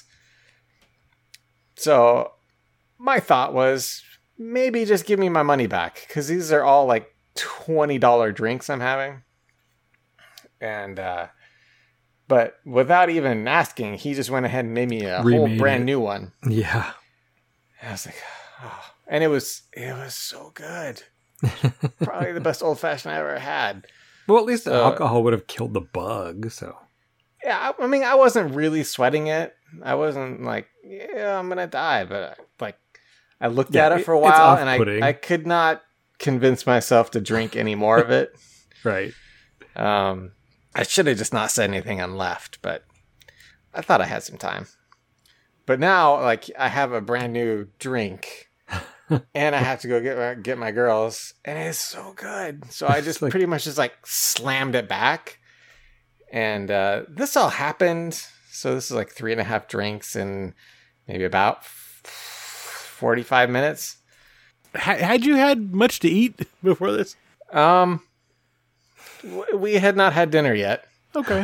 So my thought was maybe just give me my money back, because these are all like twenty dollars drinks I'm having. And, uh, but without even asking, he just went ahead and made me a Remade whole brand it. new one. Yeah. And I was like, oh. And it was, it was so good. Probably the best old fashioned I ever had. Well, at least the So- alcohol would have killed the bug, so. Yeah, I, I mean, I wasn't really sweating it. I wasn't like, yeah, I'm gonna die. But like, I looked Yeah, at it it- for a it's while, and off-putting. I, I could not convince myself to drink any more of it. Right. Um, I should have just not said anything and left, but I thought I had some time. But now, like, I have a brand new drink, and I have to go get my, get my girls, and it's so good. So I just Like- pretty much just like slammed it back. And uh, this all happened. So this is like three and a half drinks in maybe about forty-five minutes. Ha- had you had much to eat before this? Um, w- we had not had dinner yet. Okay.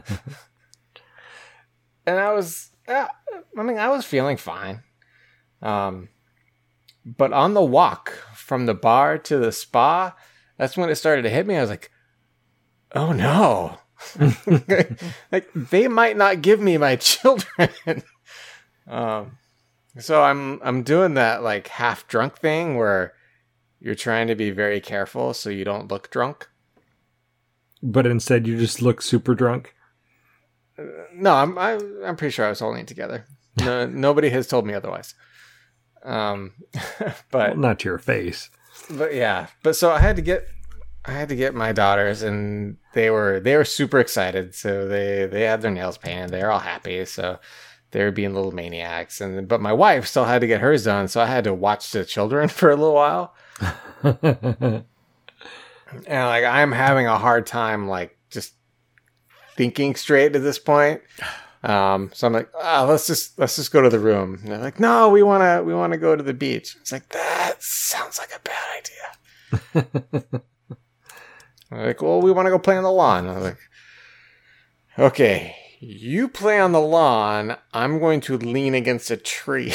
And I was, uh, I mean, I was feeling fine. Um, but on the walk from the bar to the spa, that's when it started to hit me. I was like, oh no. Like, they might not give me my children. um, so I'm, I'm doing that like half drunk thing where you're trying to be very careful so you don't look drunk. But instead, you just look super drunk. No, I'm I, I'm pretty sure I was holding it together. No, nobody has told me otherwise. Um, but Well, not to your face. but yeah, but so I had to get I had to get my daughters, and they were they were super excited. So they they had their nails painted. They were all happy. So they were being little maniacs. And but my wife still had to get hers done. So I had to watch the children for a little while. And like, I'm having a hard time like just thinking straight at this point. Um, so I'm like, oh, let's just let's just go to the room. And they're like, no, we wanna we wanna go to the beach. It's like, that sounds like a bad idea. I'm like, well, we want to go play on the lawn. I'm like, okay, you play on the lawn. I'm going to lean against a tree.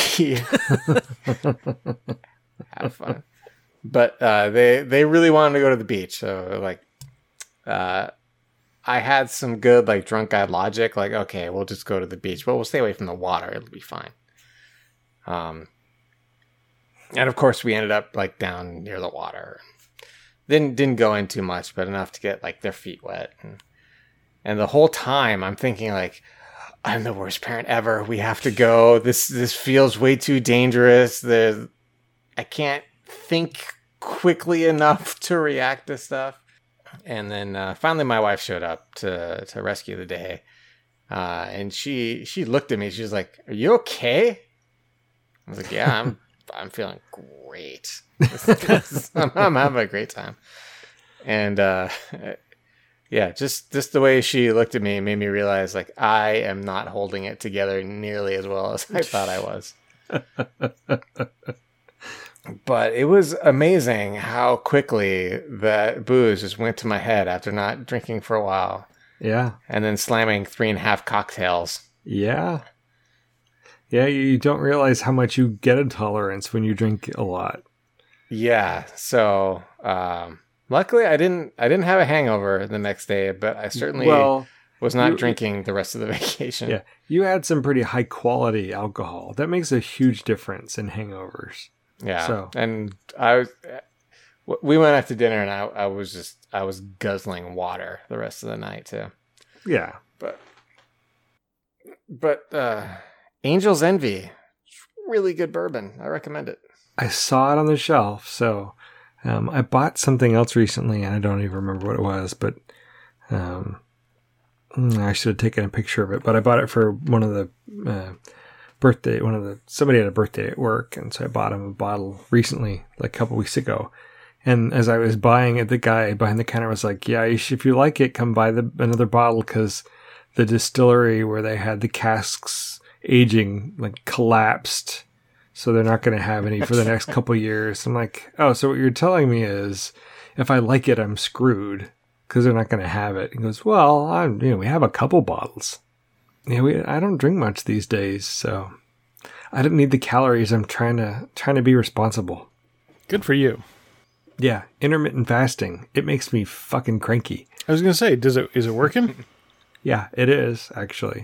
Have fun. But uh, they they really wanted to go to the beach, so like, uh, I had some good like drunk guy logic. Like, okay, we'll just go to the beach, but we'll stay away from the water. It'll be fine. Um, and of course, we ended up like down near the water. Didn't didn't go in too much, but enough to get like their feet wet. And, and the whole time, I'm thinking like, I'm the worst parent ever. We have to go. This this feels way too dangerous. There's, I can't think quickly enough to react to stuff. And then uh, finally my wife showed up to to rescue the day. Uh, and she she looked at me. She was like, "Are you okay?" I was like, "Yeah, I'm I'm feeling great. I'm, I'm having a great time." And uh, yeah, just just the way she looked at me made me realize like I am not holding it together nearly as well as I thought I was. But it was amazing how quickly that booze just went to my head after not drinking for a while. Yeah. And then slamming three and a half cocktails. Yeah. Yeah, you don't realize how much you get a tolerance when you drink a lot. Yeah. So um, luckily I didn't I didn't have a hangover the next day, but I certainly Well, was not you- drinking the rest of the vacation. yeah, you had some pretty high quality alcohol. That makes a huge difference in hangovers. Yeah. So- And I was we went out to dinner, and I, I was just I was guzzling water the rest of the night too. Yeah. But but uh Angel's Envy, really good bourbon. I recommend it. I saw it on the shelf, so um, I bought something else recently, and I don't even remember what it was, but um, I should have taken a picture of it. But I bought it for one of the uh, birthday, one of the somebody had a birthday at work, and so I bought him a bottle recently, like a couple weeks ago. And as I was buying it, the guy behind the counter was like, "Yeah, you should, if you like it, come buy the another bottle because the distillery where they had the casks aging like collapsed, so they're not going to have any for the next couple of years." I'm like, "Oh, so what you're telling me is, if I like it, I'm screwed because they're not going to have it." He goes, "Well, I'm, you know, we have a couple bottles. Yeah, we I don't drink much these days, so I don't need the calories. I'm trying to trying to be responsible." Good for you. Yeah, intermittent fasting. It makes me fucking cranky. I was gonna say, does it is it working? Yeah, it is actually.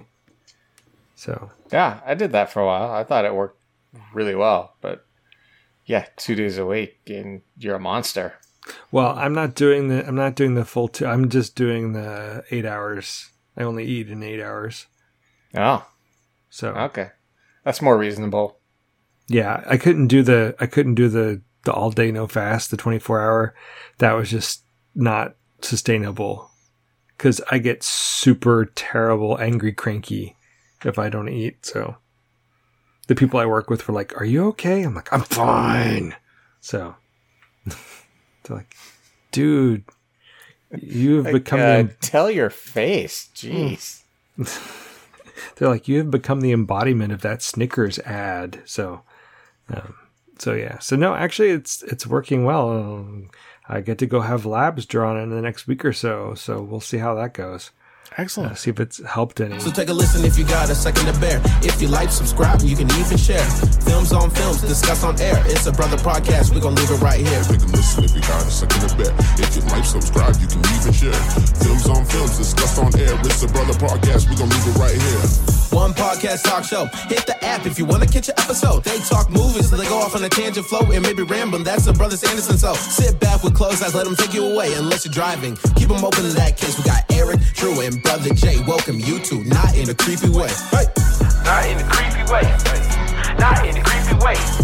So Yeah, I did that for a while. I thought it worked really well, but yeah, two days a week and you're a monster. well, I'm not doing the I'm not doing the full two. I'm just doing the eight hours. I only eat in eight hours. Oh, So okay, that's more reasonable. yeah, I couldn't do the I couldn't do the the all day no fast, the twenty-four hour. That was just not sustainable because I get super terrible, angry, cranky if I don't eat. So the people I work with were like, "Are you okay?" I'm like, "I'm fine." So they're like, "Dude, you've Like, become uh, the tell your face, jeez. they're like, you have become the embodiment of that Snickers ad." So, um, so yeah. So no, actually, it's it's working well. Um, I get to go have labs drawn in the next week or so. So we'll see how that goes. Excellent. Uh, see if it's helped any. So take a listen if you got a second to bear. If you like, subscribe, you can even share. Films on films, discuss on air. It's a brother podcast. We're gonna leave it right here. Take a listen if you got a second to bet. If you like, subscribe, you can even share. Films on films, discussed on air. It's a brother podcast. We gonna leave it right here. One podcast talk show. Hit the app if you want to catch an episode. They talk movies, so they go off on a tangent flow and maybe rambling. That's the Brothers Anderson. So sit back with closed eyes, let them take you away. Unless you're driving, keep them open in that case. We got Eric, Drew, and Brother Jay. Welcome you to Not in a Creepy Way. Hey. Not in a creepy way. Not in a creepy way.